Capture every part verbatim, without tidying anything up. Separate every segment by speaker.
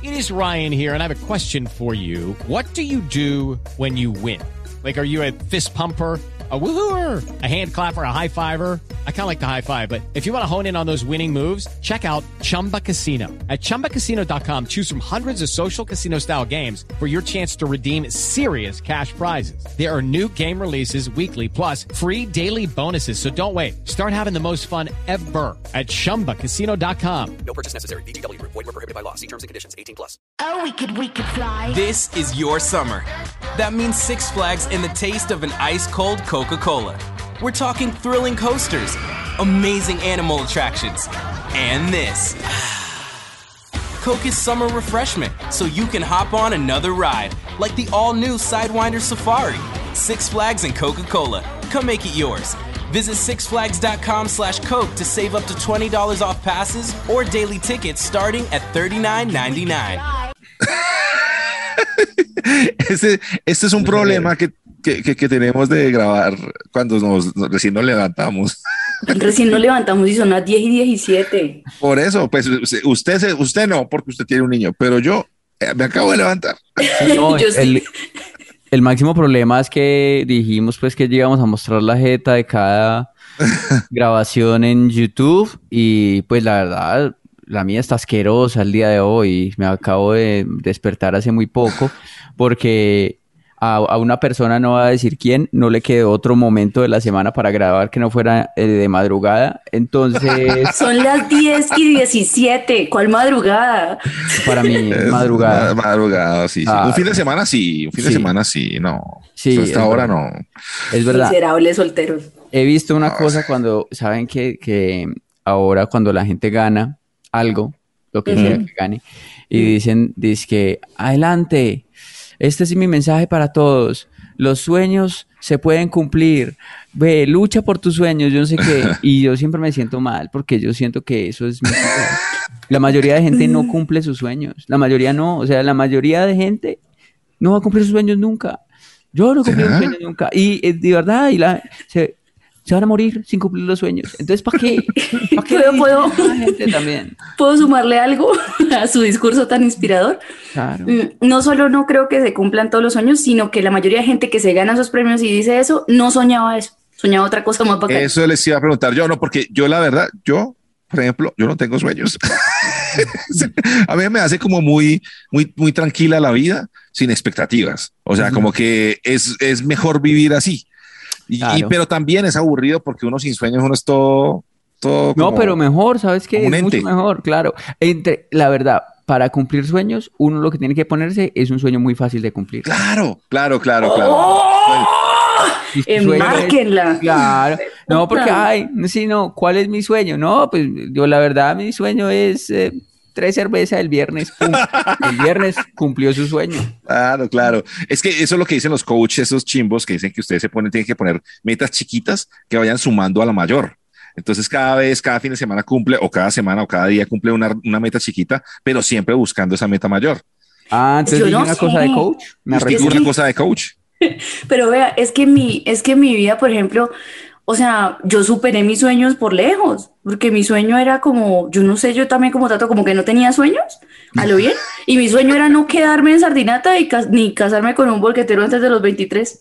Speaker 1: It is Ryan here, and I have a question for you. What do you do when you win? Like, are you a fist pumper, a woo-hooer, a hand clapper, a high fiver? I kind of like the high five, but if you want to hone in on those winning moves, check out Chumba Casino. At chumba casino dot com, choose from hundreds of social casino style games for your chance to redeem serious cash prizes. There are new game releases weekly, plus free daily bonuses. So don't wait. Start having the most fun ever at chumba casino dot com.
Speaker 2: No purchase necessary. V G W Group. Void where prohibited by law. See terms and conditions. eighteen plus.
Speaker 3: Oh, we could, we could fly.
Speaker 4: This is your summer. That means Six Flags and the taste of an ice-cold Coca-Cola. We're talking thrilling coasters, amazing animal attractions, and this. Coke is summer refreshment, so you can hop on another ride, like the all-new Sidewinder Safari. Six Flags and Coca-Cola. Come make it yours. Visit sixflags.com slash Coke to save up to twenty dollars off passes or daily tickets starting at thirty-nine ninety-nine.
Speaker 5: Ese, este es un problema que, que, que, que tenemos de grabar cuando nos, nos- recién nos levantamos.
Speaker 6: Recién nos levantamos y son las diez y diecisiete.
Speaker 5: Por eso, pues usted, se- usted no, porque usted tiene un niño, pero yo eh, me acabo de levantar.
Speaker 7: No,
Speaker 6: Yo sí.
Speaker 7: el, el máximo problema es que dijimos pues que íbamos a mostrar la jeta de cada grabación en YouTube y pues la verdad la mía está asquerosa el día de hoy. Me acabo de despertar hace muy poco porque a, a una persona, no voy a decir quién, no le quedó otro momento de la semana para grabar que no fuera eh, de madrugada. Entonces,
Speaker 6: Son las diez y diecisiete. ¿Cuál madrugada?
Speaker 7: para mí,
Speaker 5: Es
Speaker 7: madrugada.
Speaker 5: ma- Madrugada, sí, sí.
Speaker 7: Ah,
Speaker 5: un fin de semana sí, un fin de
Speaker 7: sí.
Speaker 5: semana sí, no.
Speaker 7: Sí,
Speaker 5: Hasta
Speaker 7: es
Speaker 5: ahora
Speaker 7: verdad.
Speaker 5: no.
Speaker 7: Es verdad.
Speaker 6: Miserables solteros.
Speaker 7: He visto una
Speaker 5: No,
Speaker 7: cosa
Speaker 5: sí.
Speaker 7: cuando, saben que, que ahora cuando la gente gana algo, lo que sea que gane, y dicen, que adelante, este es mi mensaje para todos, los sueños se pueden cumplir, ve, lucha por tus sueños, yo no sé qué, y yo siempre me siento mal porque yo siento que eso es mentira. La mayoría de gente no cumple sus sueños, la mayoría no, o sea, la mayoría de gente no va a cumplir sus sueños nunca. Yo no cumplí un
Speaker 5: ¿Será?
Speaker 7: sueño nunca. Y eh, de verdad, y la, se, se van a morir sin cumplir los sueños. Entonces, ¿para qué? ¿Para qué?
Speaker 6: ¿Puedo- puedo?
Speaker 7: La gente también.
Speaker 6: ¿Puedo sumarle algo a su discurso tan inspirador?
Speaker 7: Claro.
Speaker 6: Mm, No solo no creo que se cumplan todos los sueños, sino que la mayoría de gente que se gana esos premios y dice eso, no soñaba eso. Soñaba otra cosa más bacana.
Speaker 5: Eso les iba a preguntar yo, no, porque yo la verdad, yo, por ejemplo, yo no tengo sueños. A mí me hace como muy, muy, muy tranquila la vida sin expectativas. O sea, como que es, es mejor vivir así. Y,
Speaker 7: Claro.
Speaker 5: y- pero también es aburrido porque uno sin sueños, uno es todo, todo
Speaker 7: No,
Speaker 5: como-
Speaker 7: pero mejor, ¿sabes qué?
Speaker 5: como un
Speaker 7: Es mucho
Speaker 5: ente.
Speaker 7: mejor, claro. Entre, la verdad, para cumplir sueños, uno lo que tiene que ponerse es un sueño muy fácil de cumplir.
Speaker 5: Claro, claro, claro, claro.
Speaker 6: ¡Oh!
Speaker 7: Si tu sueño es-
Speaker 6: Enmárquenla.
Speaker 7: Claro. No, porque,
Speaker 6: Puta.
Speaker 7: ay, sí, no, ¿cuál es mi sueño? No, pues yo la verdad, mi sueño es eh, tres cervezas el viernes. Pum. El viernes cumplió su sueño.
Speaker 5: Claro, claro. Es que eso es lo que dicen los coaches, esos chimbos que dicen que ustedes se ponen, tienen que poner metas chiquitas que vayan sumando a la mayor. Entonces, cada vez, cada fin de semana cumple, o cada semana, o cada día cumple una, una meta chiquita, pero siempre buscando esa meta mayor.
Speaker 7: Ah, entonces
Speaker 6: Yo
Speaker 7: dije
Speaker 6: no
Speaker 7: una
Speaker 6: sé.
Speaker 7: cosa de coach. Me
Speaker 5: ¿Usted
Speaker 7: arrepiento.
Speaker 5: una cosa de coach?
Speaker 6: Pero vea, es que mi, es que mi vida, por ejemplo, o sea, yo superé mis sueños por lejos, porque mi sueño era como, yo no sé, yo también como trato, como que no tenía sueños, a lo bien, y mi sueño era no quedarme en Sardinata y cas- ni casarme con un bolquetero antes de los veintitrés.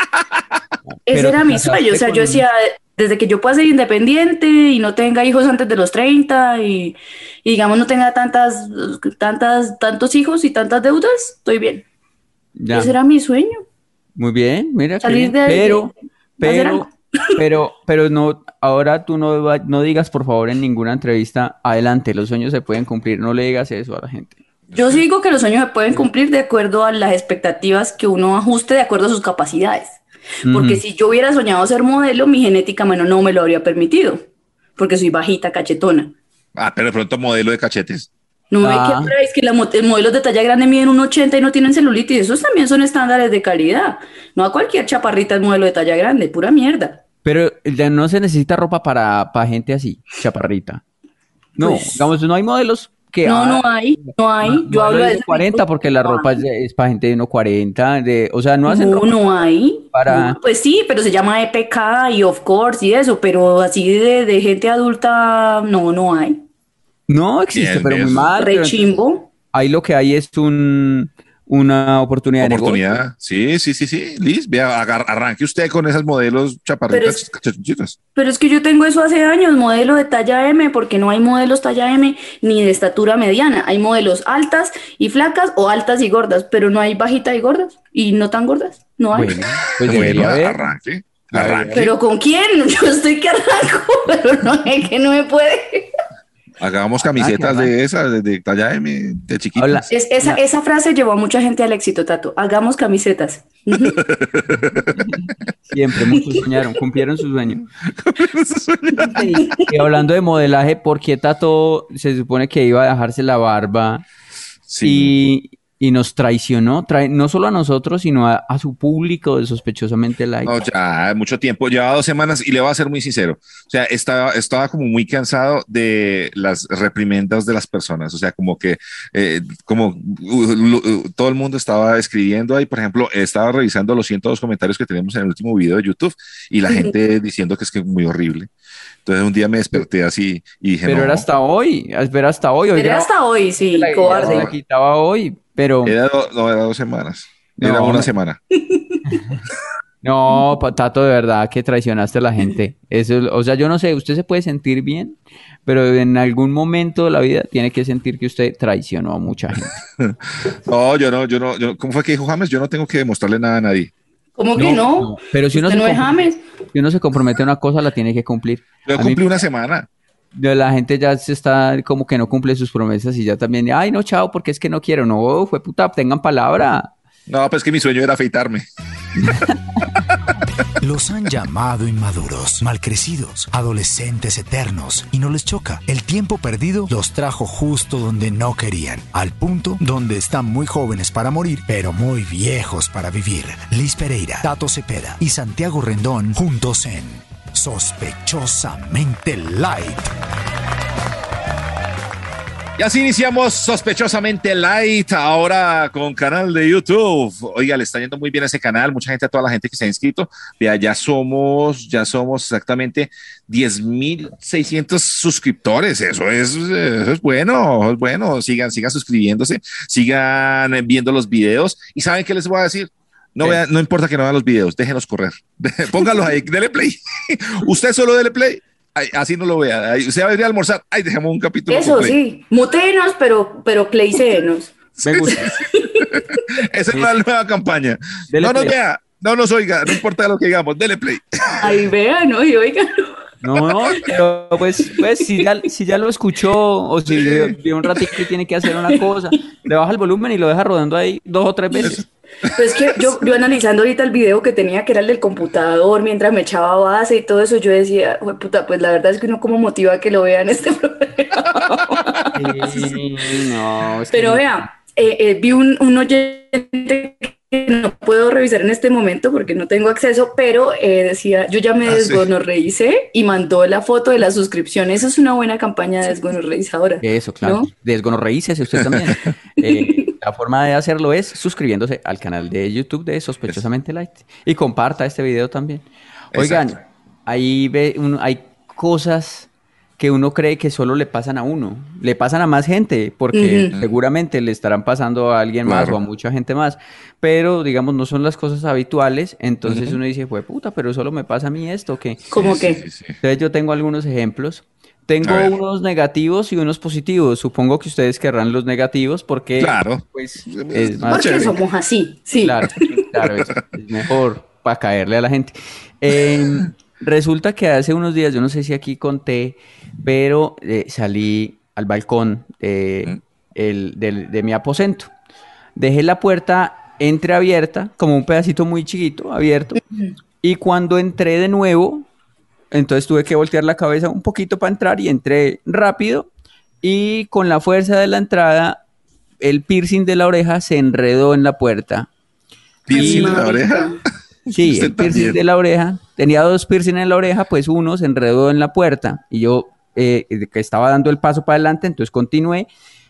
Speaker 6: Ese
Speaker 7: Pero
Speaker 6: era
Speaker 7: te
Speaker 6: mi
Speaker 7: casaste
Speaker 6: sueño, o sea,
Speaker 7: con
Speaker 6: yo
Speaker 7: un-
Speaker 6: decía, desde que yo pueda ser independiente y no tenga hijos antes de los treinta y, y digamos no tenga tantas, tantas, tantos hijos y tantas deudas, estoy bien.
Speaker 7: Ya.
Speaker 6: Ese era mi sueño.
Speaker 7: Muy bien, mira, qué
Speaker 6: Salir
Speaker 7: bien.
Speaker 6: de-
Speaker 7: pero,
Speaker 6: de hacer
Speaker 7: pero,
Speaker 6: algo.
Speaker 7: pero, pero no, ahora tú no, va- no digas por favor en ninguna entrevista, adelante, los sueños se pueden cumplir, no le digas eso a la gente.
Speaker 6: Yo sí digo que los sueños se pueden cumplir de acuerdo a las expectativas que uno ajuste de acuerdo a sus capacidades. Porque
Speaker 7: Ujú.
Speaker 6: si yo hubiera soñado ser modelo, mi genética, bueno, no me lo habría permitido. Porque soy bajita, cachetona.
Speaker 5: Ah, pero de pronto modelo de cachetes.
Speaker 6: No me
Speaker 7: Ah.
Speaker 6: queda es que la mo- el modelos de talla grande miden un ochenta y no tienen celulitis. Esos también son estándares de calidad. No a cualquier chaparrita es modelo de talla grande, pura mierda.
Speaker 7: Pero ya no se necesita ropa para, para gente así, chaparrita. No,
Speaker 6: Pues-
Speaker 7: digamos, no hay modelos que
Speaker 6: No,
Speaker 7: ah,
Speaker 6: no hay, no hay. Yo
Speaker 7: modelo
Speaker 6: hablo de
Speaker 7: de cuarenta porque la ropa es, de- es para gente de uno cuarenta, de, o sea, no hacen
Speaker 6: No,
Speaker 7: ropa
Speaker 6: no hay.
Speaker 7: para-
Speaker 6: No, pues sí, pero se llama E P K y of course y eso, pero así de, de gente adulta, no, no hay.
Speaker 7: No existe,
Speaker 5: Bien,
Speaker 7: pero muy
Speaker 5: bien.
Speaker 7: mal. pero-
Speaker 6: Rechimbo.
Speaker 7: ahí lo que hay es un, una oportunidad, de negocio.
Speaker 5: Oportunidad. Sí, sí, sí, sí. Liz, vea, agar- arranque usted con esas modelos chaparritas, cachachuchitas.
Speaker 6: Pero es que yo tengo eso hace años, modelo de talla M, porque no hay modelos talla M ni de estatura mediana. Hay modelos altas y flacas o altas y gordas, pero no hay bajitas y gordas y no tan gordas. No hay.
Speaker 7: Bueno, pues
Speaker 5: Bueno,
Speaker 7: debería haber.
Speaker 5: arranque. Arranque.
Speaker 6: ¿Pero con quién? Yo estoy que arranco, pero no es que no me puede.
Speaker 5: Hagamos camisetas
Speaker 7: Arranque,
Speaker 5: de esas, de, de talla M, de chiquitas.
Speaker 7: Habla-
Speaker 6: Es, esa, esa frase llevó a mucha gente al éxito, Tato. Hagamos camisetas. Ujú.
Speaker 7: Siempre muchos soñaron, cumplieron su sueño. Y, y hablando de modelaje, ¿por qué Tato se supone que iba a dejarse la barba
Speaker 5: Sí.
Speaker 7: y, y nos traicionó? Trae, no solo a nosotros, sino a, a su público de Sospechosamente Light.
Speaker 5: No, ya mucho tiempo, llevaba dos semanas y le voy a ser muy sincero. O sea, estaba, estaba como muy cansado de las reprimendas de las personas. O sea, como que eh, como uh, uh, todo el mundo estaba escribiendo ahí. Por ejemplo, estaba revisando los ciento dos comentarios que tenemos en el último video de YouTube y la gente diciendo que es que es muy horrible. Entonces un día me desperté así y dije,
Speaker 7: Pero
Speaker 5: no,
Speaker 7: era hasta hoy, era hasta hoy. hoy
Speaker 6: Era
Speaker 7: grababa-
Speaker 6: hasta hoy, sí,
Speaker 7: la,
Speaker 6: cobarde.
Speaker 7: la quitaba hoy, pero
Speaker 5: era, do- no, era dos semanas.
Speaker 7: No,
Speaker 5: Era una
Speaker 7: no.
Speaker 5: semana.
Speaker 7: no, pa- Tato, de verdad que traicionaste a la gente. Eso, o sea, yo no sé, usted se puede sentir bien, pero en algún momento de la vida tiene que sentir que usted traicionó a mucha gente.
Speaker 5: No, yo no, yo no, yo, ¿cómo fue que dijo James? Yo no tengo que demostrarle nada a nadie.
Speaker 6: ¿Cómo que no?
Speaker 7: Pero si uno,
Speaker 6: Usted
Speaker 7: se
Speaker 6: no es
Speaker 7: comprom-
Speaker 6: James.
Speaker 7: si uno se compromete a una cosa, la tiene que cumplir.
Speaker 5: Yo
Speaker 7: A mí-
Speaker 5: cumplí una semana.
Speaker 7: La gente ya se está como que no cumple sus promesas y ya también, ay, no, chao, porque es que no quiero. No, fue puta, tengan palabra.
Speaker 5: No, pues que mi sueño era afeitarme.
Speaker 8: Los han llamado inmaduros, malcrecidos, adolescentes eternos, y no les choca. El tiempo perdido los trajo justo donde no querían, al punto donde están muy jóvenes para morir, pero muy viejos para vivir. Liz Pereira, Tato Cepeda y Santiago Rendón juntos en Sospechosamente Light.
Speaker 5: Y así iniciamos Sospechosamente Light, ahora con canal de YouTube. Oiga, le está yendo muy bien a ese canal, mucha gente, a toda la gente que se ha inscrito. Vea, ya somos, ya somos exactamente diez mil seiscientos suscriptores. Eso es, eso es bueno, es bueno. Sigan, sigan suscribiéndose, sigan viendo los videos. ¿Y saben qué les voy a decir? No, vean, no importa que no vean los videos, déjenlos correr. Pónganlos ahí, dele play. Usted solo dele play. Ay, así no lo vea. Ay, usted va a ir a almorzar. Ay, dejemos un capítulo.
Speaker 6: Eso
Speaker 5: con play.
Speaker 6: sí, mutenos, pero, pero playsenos.
Speaker 7: Me gusta.
Speaker 5: Esa es la nueva campaña.
Speaker 7: Dele
Speaker 5: no nos
Speaker 7: play.
Speaker 5: vea, no nos oiga, no importa lo que digamos, dele play.
Speaker 6: Ahí vean, ¿no? Y oigan.
Speaker 7: No, no, pero pues, pues si, ya, si ya lo escuchó o si vio un ratito y tiene que hacer una cosa, le baja el volumen y lo deja rodando ahí dos o tres veces.
Speaker 6: Pues que yo, yo analizando ahorita el video que tenía, que era el del computador, mientras me echaba base y todo eso, yo decía, "Jue puta, pues la verdad es que uno como motiva a que lo vean este programa".
Speaker 7: Sí, no, es que
Speaker 6: Pero
Speaker 7: no.
Speaker 6: vea, eh, eh, vi un, un oyente que no puedo revisar en este momento porque no tengo acceso, pero eh, decía, yo ya me
Speaker 5: Ah, sí.
Speaker 6: desgonorreicé y mandó la foto de la suscripción. Esa es una buena campaña de desgonorreizadora.
Speaker 7: Eso, claro.
Speaker 6: ¿no?
Speaker 7: Desgonorreícese usted también. Eh, la forma de hacerlo es suscribiéndose al canal de YouTube de Sospechosamente Light. Y comparta este video también. Oigan,
Speaker 5: Exacto.
Speaker 7: ahí ve uno, hay cosas que uno cree que solo le pasan a uno. Le pasan a más gente, porque
Speaker 6: Ujú.
Speaker 7: seguramente le estarán pasando a alguien más
Speaker 5: Claro.
Speaker 7: o a mucha gente más. Pero, digamos, no son las cosas habituales. Entonces uno dice, fue puta, pero solo me pasa a mí esto, que
Speaker 6: Como
Speaker 5: Sí,
Speaker 6: que,
Speaker 5: sí, sí.
Speaker 7: entonces yo tengo algunos ejemplos. Tengo
Speaker 5: A ver.
Speaker 7: unos negativos y unos positivos. Supongo que ustedes querrán los negativos porque
Speaker 5: Claro.
Speaker 7: pues
Speaker 5: Es
Speaker 7: es
Speaker 5: más
Speaker 7: más
Speaker 6: porque
Speaker 5: chévere.
Speaker 6: somos así, sí.
Speaker 7: claro, claro, es, es mejor para caerle a la gente. Eh, resulta que hace unos días, yo no sé si aquí conté, pero eh, salí al balcón de, el- del- de mi aposento. Dejé la puerta entreabierta, como un pedacito muy chiquito, abierto. Y cuando entré de nuevo, entonces tuve que voltear la cabeza un poquito para entrar y entré rápido. Y con la fuerza de la entrada, el piercing de la oreja se enredó en la puerta.
Speaker 5: Piercing en la
Speaker 6: Marica.
Speaker 5: oreja.
Speaker 7: Sí,
Speaker 5: Usted
Speaker 7: el piercing
Speaker 5: también.
Speaker 7: de la oreja. Tenía dos piercing en la oreja, pues uno se enredó en la puerta. Y yo, eh, que estaba dando el paso para adelante, entonces continué.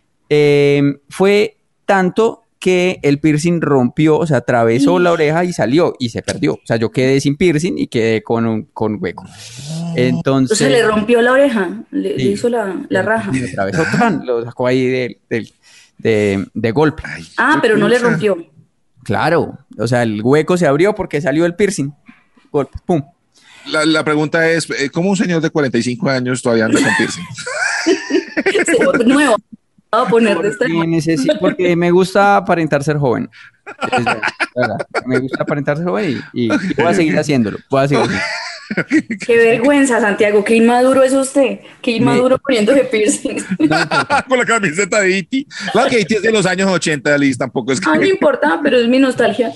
Speaker 7: Eh, fue tanto que el piercing rompió, o sea, atravesó la oreja y salió y se perdió. O sea, yo quedé sin piercing y quedé con un con hueco. Entonces,
Speaker 6: Entonces le rompió la oreja, le, le
Speaker 7: Sí.
Speaker 6: hizo la, la raja.
Speaker 7: se atravesó, ¡tran! Lo sacó ahí del, del- de, de golpe.
Speaker 5: Ay,
Speaker 6: Ah,
Speaker 5: qué
Speaker 6: pero no le
Speaker 5: cosa.
Speaker 6: rompió.
Speaker 7: Claro, o sea, el hueco se abrió porque salió el piercing. Golpe, pum.
Speaker 5: La, la pregunta es, eh, ¿cómo un señor de cuarenta y cinco años todavía anda con piercing?
Speaker 6: Se botó nuevo. Voy a poner de esta.
Speaker 7: Porque, necesi- porque me gusta aparentar ser joven. Es verdad, verdad. Me gusta aparentar ser joven y, y- y voy a seguir haciéndolo. Voy a seguir haciéndolo.
Speaker 6: Qué vergüenza, Santiago. Qué inmaduro es usted. Qué inmaduro poniéndose piercing.
Speaker 5: Con la camiseta de Iti. La que Iti es de los años ochenta, Liz, tampoco es que...
Speaker 6: Ah, no importa, pero es mi nostalgia.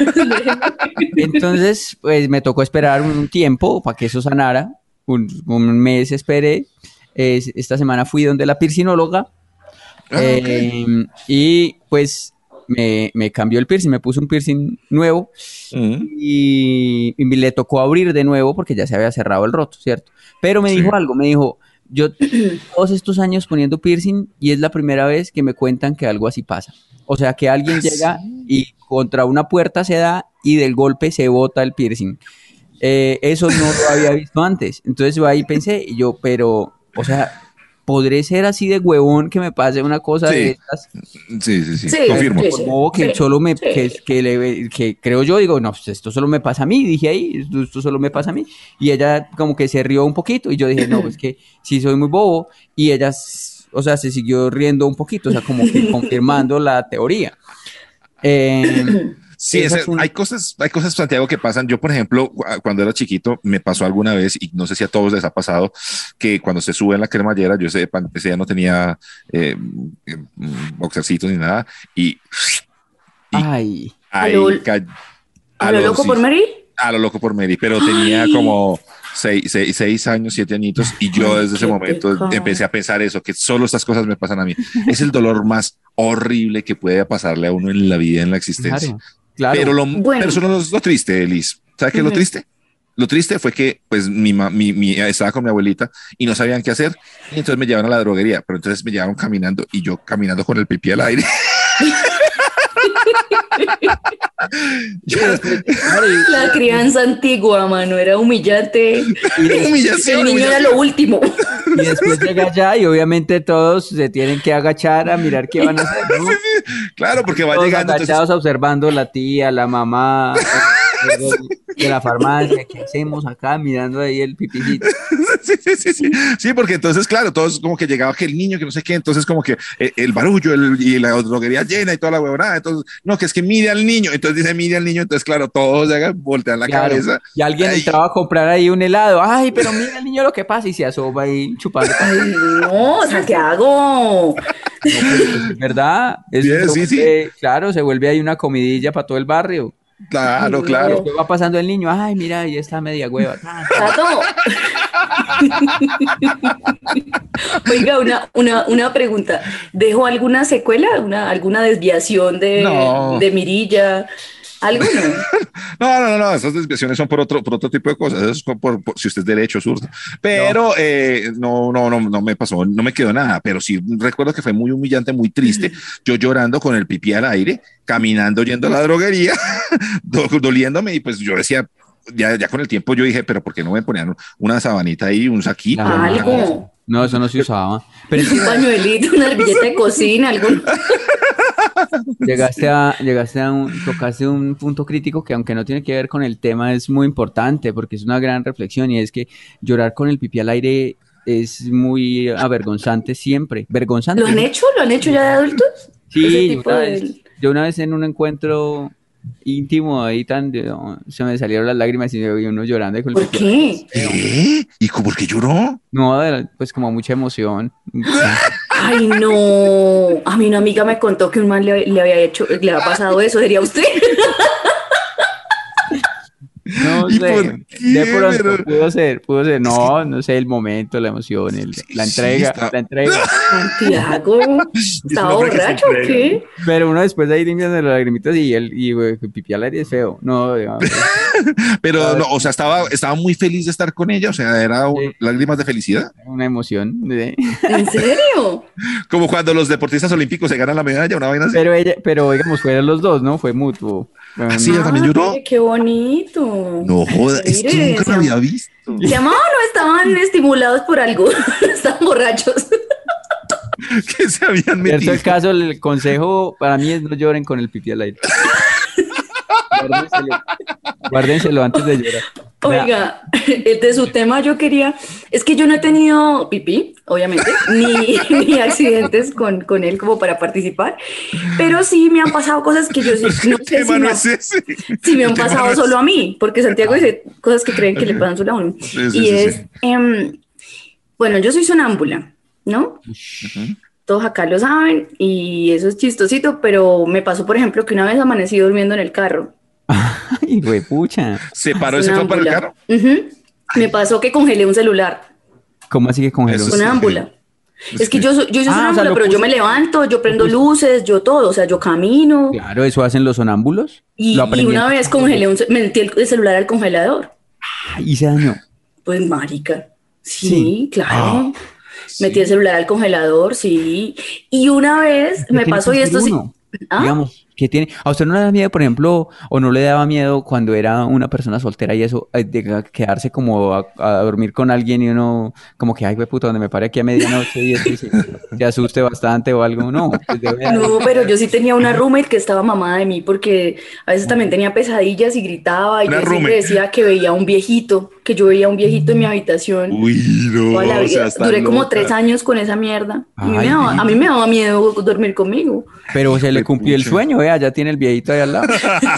Speaker 7: Entonces, pues me tocó esperar un tiempo para que eso sanara. Un, un mes esperé. Es- esta semana fui donde la piercinóloga.
Speaker 5: Ah,
Speaker 7: eh, y pues me, me cambió el piercing, me puso un piercing nuevo.
Speaker 5: Mm.
Speaker 7: y, y le tocó abrir de nuevo porque ya se había cerrado el roto, ¿cierto? Pero me
Speaker 5: Sí.
Speaker 7: dijo algo, me dijo, yo todos estos años poniendo piercing y es la primera vez que me cuentan que algo así pasa. O sea, que alguien
Speaker 5: ¿Ah,
Speaker 7: llega y contra una puerta se da y del golpe se bota el piercing. Eh, eso no lo había visto antes. Entonces yo ahí pensé, y yo, pero, o sea, ¿podré ser así de huevón que me pase una cosa
Speaker 5: Sí.
Speaker 7: de estas?
Speaker 5: Sí, sí, sí,
Speaker 6: Sí,
Speaker 5: confirmo.
Speaker 6: sí.
Speaker 7: Por modo que
Speaker 6: Sí,
Speaker 7: solo me,
Speaker 6: sí.
Speaker 7: que, que, le- que creo yo, digo, no, pues esto solo me pasa a mí, dije ahí, esto, esto solo me pasa a mí. Y ella como que se rió un poquito y yo dije, no, es que sí soy muy bobo. Y ella, s- o sea, se siguió riendo un poquito, o sea, como que confirmando la teoría. Eh,
Speaker 5: Sí,
Speaker 7: esa
Speaker 5: ese-
Speaker 7: es una-
Speaker 5: hay cosas, hay cosas, Santiago, que pasan. Yo, por ejemplo, cu- cuando era chiquito, me pasó alguna vez, y no sé si a todos les ha pasado, que cuando se sube en la cremallera, yo sé, ese ya no tenía eh, eh, boxercitos ni nada, y, y
Speaker 7: Ay,
Speaker 5: ahí
Speaker 6: ¿A lo-
Speaker 5: ca-
Speaker 6: ¿A lo
Speaker 5: lo-
Speaker 6: loco
Speaker 5: sí,
Speaker 6: por Mary?
Speaker 5: a lo loco por Mary, pero tenía como seis, seis, seis años, siete añitos, y yo
Speaker 6: Ay,
Speaker 5: desde ese
Speaker 6: qué
Speaker 5: momento
Speaker 6: pecado.
Speaker 5: empecé a pensar eso, que solo estas cosas me pasan a mí. Es el dolor más horrible que puede pasarle a uno en la vida, en la existencia.
Speaker 7: claro, claro.
Speaker 5: Pero, lo,
Speaker 6: Bueno.
Speaker 5: pero eso no es lo triste, Liz. ¿Sabes qué es lo
Speaker 6: Ujú.
Speaker 5: triste? Lo triste fue que pues mi, ma- mi, mi- estaba con mi abuelita y no sabían qué hacer, y entonces me llevaron a la droguería, pero entonces me llevaron caminando y yo caminando con el pipí al aire. Yo-
Speaker 6: La crianza antigua, mano, era humillante.
Speaker 5: humillación,
Speaker 6: El niño era
Speaker 5: humillación.
Speaker 6: lo último.
Speaker 7: Y después llega allá y obviamente todos se tienen que agachar a mirar qué van a hacer, ¿no?
Speaker 5: Claro, porque va
Speaker 7: Todos
Speaker 5: llegando. entonces-
Speaker 7: agachados observando la tía, la mamá de la farmacia, ¿qué hacemos acá? Mirando ahí el pipicito.
Speaker 5: Sí, sí, sí, sí. Sí, porque entonces, claro, todos como que llegaba aquel niño que no sé qué, entonces como que eh, el barullo el- y la droguería llena y toda la huevonada, entonces, no, que es que mire al niño, entonces dice mire al niño, entonces, claro, todos llegan, voltean la
Speaker 7: Claro.
Speaker 5: cabeza.
Speaker 7: Y alguien
Speaker 5: Ay.
Speaker 7: entraba a comprar ahí un helado. Ay, pero mira el niño lo que pasa y se asoma ahí chupando.
Speaker 6: Ay, no, Santiago.
Speaker 7: Es verdad. Eso
Speaker 5: Bien,
Speaker 7: se
Speaker 5: sí,
Speaker 7: vuelve- Claro, se vuelve ahí una comidilla para todo el barrio.
Speaker 5: Claro,
Speaker 6: No.
Speaker 5: claro.
Speaker 7: Después va pasando el niño. Ay, mira, ahí está media hueva. Ah,
Speaker 6: Tato. Oiga, una, una, una pregunta. ¿Dejó alguna secuela? ¿Una, ¿Alguna desviación de,
Speaker 5: No.
Speaker 6: de mirilla? ¿Algo no?
Speaker 5: No, no, no, no, esas desviaciones son por otro, por otro tipo de cosas, eso es por, por- por- si usted es derecho, zurdo, pero eh, no, no, no, no me pasó, no me quedó nada, pero sí recuerdo que fue muy humillante, muy triste, yo llorando con el pipí al aire, caminando yendo a la droguería, do- doliéndome, y pues yo decía, ya, ya con el tiempo yo dije, pero ¿por qué no me ponían una sabanita ahí, un saquito?
Speaker 7: Claro.
Speaker 5: una cosa?
Speaker 6: Algo.
Speaker 7: no, eso no se usaba. Pero es que
Speaker 6: Un pañuelito, una servilleta de cocina, algo.
Speaker 7: llegaste a, llegaste a un, tocaste un punto crítico que aunque no tiene que ver con el tema es muy importante porque es una gran reflexión y es que llorar con el pipí al aire es muy avergonzante siempre. Vergonzante.
Speaker 6: ¿Lo han hecho? ¿Lo han hecho ya de adultos?
Speaker 7: Sí,
Speaker 6: Ese
Speaker 7: yo
Speaker 6: tipo
Speaker 7: una,
Speaker 6: de-
Speaker 7: vez, yo una vez en un encuentro íntimo ahí tan no, se me salieron las lágrimas y me vi uno llorando con el
Speaker 6: ¿Por
Speaker 7: pipí.
Speaker 6: qué?
Speaker 5: ¿Qué? ¿Y cómo- por qué lloró?
Speaker 7: No, de la- pues como mucha emoción.
Speaker 6: Ay, no. A mí una amiga me contó que un man le, le había hecho, le había pasado eso. ¿Sería usted?
Speaker 7: No
Speaker 5: ¿Y
Speaker 7: sé,
Speaker 5: por qué?
Speaker 7: de pronto
Speaker 5: Pero-
Speaker 7: pudo ser, pudo ser, no, no sé, el momento, la emoción, el- la
Speaker 5: sí,
Speaker 7: entrega,
Speaker 5: está-
Speaker 7: la entrega.
Speaker 6: Santiago. ¿Estaba
Speaker 5: hombre que se
Speaker 6: borracho o
Speaker 5: entrega.
Speaker 6: qué?
Speaker 7: Pero uno después de ahí limpiando las lagrimitas y el y güey, pipí al aire es feo. No, digamos,
Speaker 5: Pero no, o sea, estaba, estaba muy feliz de estar con ella, o sea, era un-
Speaker 7: Sí.
Speaker 5: lágrimas de felicidad,
Speaker 7: una emoción. ¿sí?
Speaker 6: ¿En serio?
Speaker 5: como cuando los deportistas olímpicos se ganan la medalla, una vaina así.
Speaker 7: Pero ella, pero digamos, fueron los dos, ¿no? Fue mutuo.
Speaker 5: ¿Ah, sí? ¿Ella también
Speaker 6: Ah,
Speaker 5: lloró?
Speaker 6: mire, qué bonito.
Speaker 5: No joda, esto
Speaker 6: Mire,
Speaker 5: nunca lo
Speaker 6: se-
Speaker 5: había visto.
Speaker 6: Se llamaban o estaban estimulados por algo. Estaban borrachos.
Speaker 5: que se habían
Speaker 7: Cierto
Speaker 5: metido.
Speaker 7: el caso, el consejo para mí es no lloren con el pipí al aire. Guárdenselo, guárdenselo antes de llorar.
Speaker 6: Oiga, de su tema yo quería, es que yo no he tenido pipí, obviamente, ni, ni accidentes con, con él como para participar, pero sí me han pasado cosas que yo sí, no
Speaker 5: El
Speaker 6: sé
Speaker 5: tema
Speaker 6: si
Speaker 5: no
Speaker 6: me,
Speaker 5: es ese.
Speaker 6: si me
Speaker 5: El
Speaker 6: han
Speaker 5: tema
Speaker 6: pasado
Speaker 5: no es-
Speaker 6: solo a mí, porque Santiago dice cosas que creen que le pasan solo a uno.
Speaker 5: Sí, sí,
Speaker 6: Y
Speaker 5: sí,
Speaker 6: es,
Speaker 5: sí.
Speaker 6: em, bueno, yo soy sonámbula, ¿no? Todos acá lo saben y eso es chistosito, pero me pasó, por ejemplo, que una vez amanecí durmiendo en el carro.
Speaker 7: Ay, güey, pucha.
Speaker 5: Se paró y se fue para el carro.
Speaker 6: Ujú. Me pasó que congelé un celular.
Speaker 7: ¿Cómo así que congeló?
Speaker 5: Eso sí.
Speaker 6: Sonámbula. Es que yo, soy- yo soy
Speaker 7: Ah, o sea,
Speaker 6: sonámbula,
Speaker 7: lo
Speaker 6: pero yo
Speaker 7: puso-
Speaker 6: me levanto, yo prendo luces, yo todo, o sea, yo camino.
Speaker 7: Claro, eso hacen los sonámbulos.
Speaker 6: Y,
Speaker 7: Lo
Speaker 6: y
Speaker 7: aprendí
Speaker 6: una
Speaker 7: en-
Speaker 6: vez congelé un, ce- metí el, el celular al congelador.
Speaker 7: Ay, y se dañó.
Speaker 6: Pues marica. Sí,
Speaker 7: Sí.
Speaker 6: claro. Metí el celular al congelador, sí. Y una vez
Speaker 7: ¿Qué
Speaker 6: me
Speaker 7: tiene
Speaker 6: pasó
Speaker 7: que
Speaker 6: y
Speaker 7: hacer
Speaker 6: esto sí.
Speaker 7: uno?
Speaker 6: ¿Ah?
Speaker 7: Digamos, ¿qué tiene? ¿A usted no le da miedo, por ejemplo, o no le daba miedo cuando era una persona soltera y eso, eh, de quedarse como a, a dormir con alguien y uno, como que, ay, güey, puta, donde me pare aquí a medianoche y eso, y se, se asuste bastante o algo? No, pues debe haber-
Speaker 6: No, pero yo sí tenía una roommate que estaba mamada de mí porque a veces también tenía pesadillas y gritaba y
Speaker 5: Una
Speaker 6: yo siempre
Speaker 5: roommate.
Speaker 6: decía que veía un viejito, que yo veía un viejito en mi habitación.
Speaker 5: Uy, no.
Speaker 6: Toda la
Speaker 5: o
Speaker 6: vida.
Speaker 5: sea, está
Speaker 6: Duré como
Speaker 5: loca.
Speaker 6: tres años con esa mierda. A mí,
Speaker 7: Ay,
Speaker 6: me daba, a mí me daba miedo dormir conmigo.
Speaker 7: Pero se le
Speaker 5: Hijo de
Speaker 7: cumplió el
Speaker 5: pucha.
Speaker 7: sueño, vea, ya tiene el viejito ahí al lado.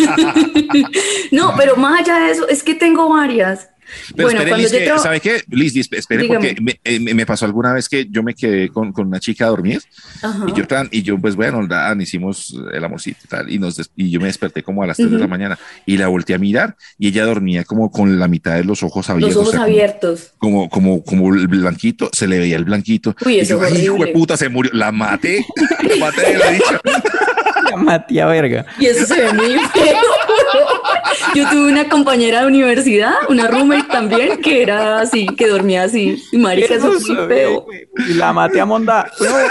Speaker 6: No, pero más allá de eso, es que tengo varias.
Speaker 5: Pero
Speaker 6: bueno,
Speaker 5: espere,
Speaker 6: cuando
Speaker 5: Liz,
Speaker 6: yo
Speaker 5: que-
Speaker 6: traba-
Speaker 5: ¿sabe qué? Liz, Liz, espere,
Speaker 6: Dígame.
Speaker 5: porque me, eh, me- me pasó alguna vez que yo me quedé con, con una chica a dormir
Speaker 6: Ajá.
Speaker 5: y yo, tan, y yo pues bueno, dan, hicimos el amorcito y tal, y, nos des- y yo me desperté como a las tres de la mañana y la volteé a mirar y ella dormía como con la mitad de los ojos abiertos.
Speaker 6: los ojos
Speaker 5: o sea, como-
Speaker 6: abiertos.
Speaker 5: Como, como, como el blanquito, se le veía el blanquito.
Speaker 6: Uy,
Speaker 5: y
Speaker 6: eso
Speaker 5: yo,
Speaker 6: es
Speaker 5: ay, hijo de
Speaker 6: horrible.
Speaker 5: puta, se murió. La maté, la maté de la dicha.
Speaker 7: La Matías verga.
Speaker 6: Y eso se ve muy feo. Yo tuve una compañera de universidad, una roommate también, que era así, que dormía así. Y marica, eso es muy feo.
Speaker 7: Y la maté a monda.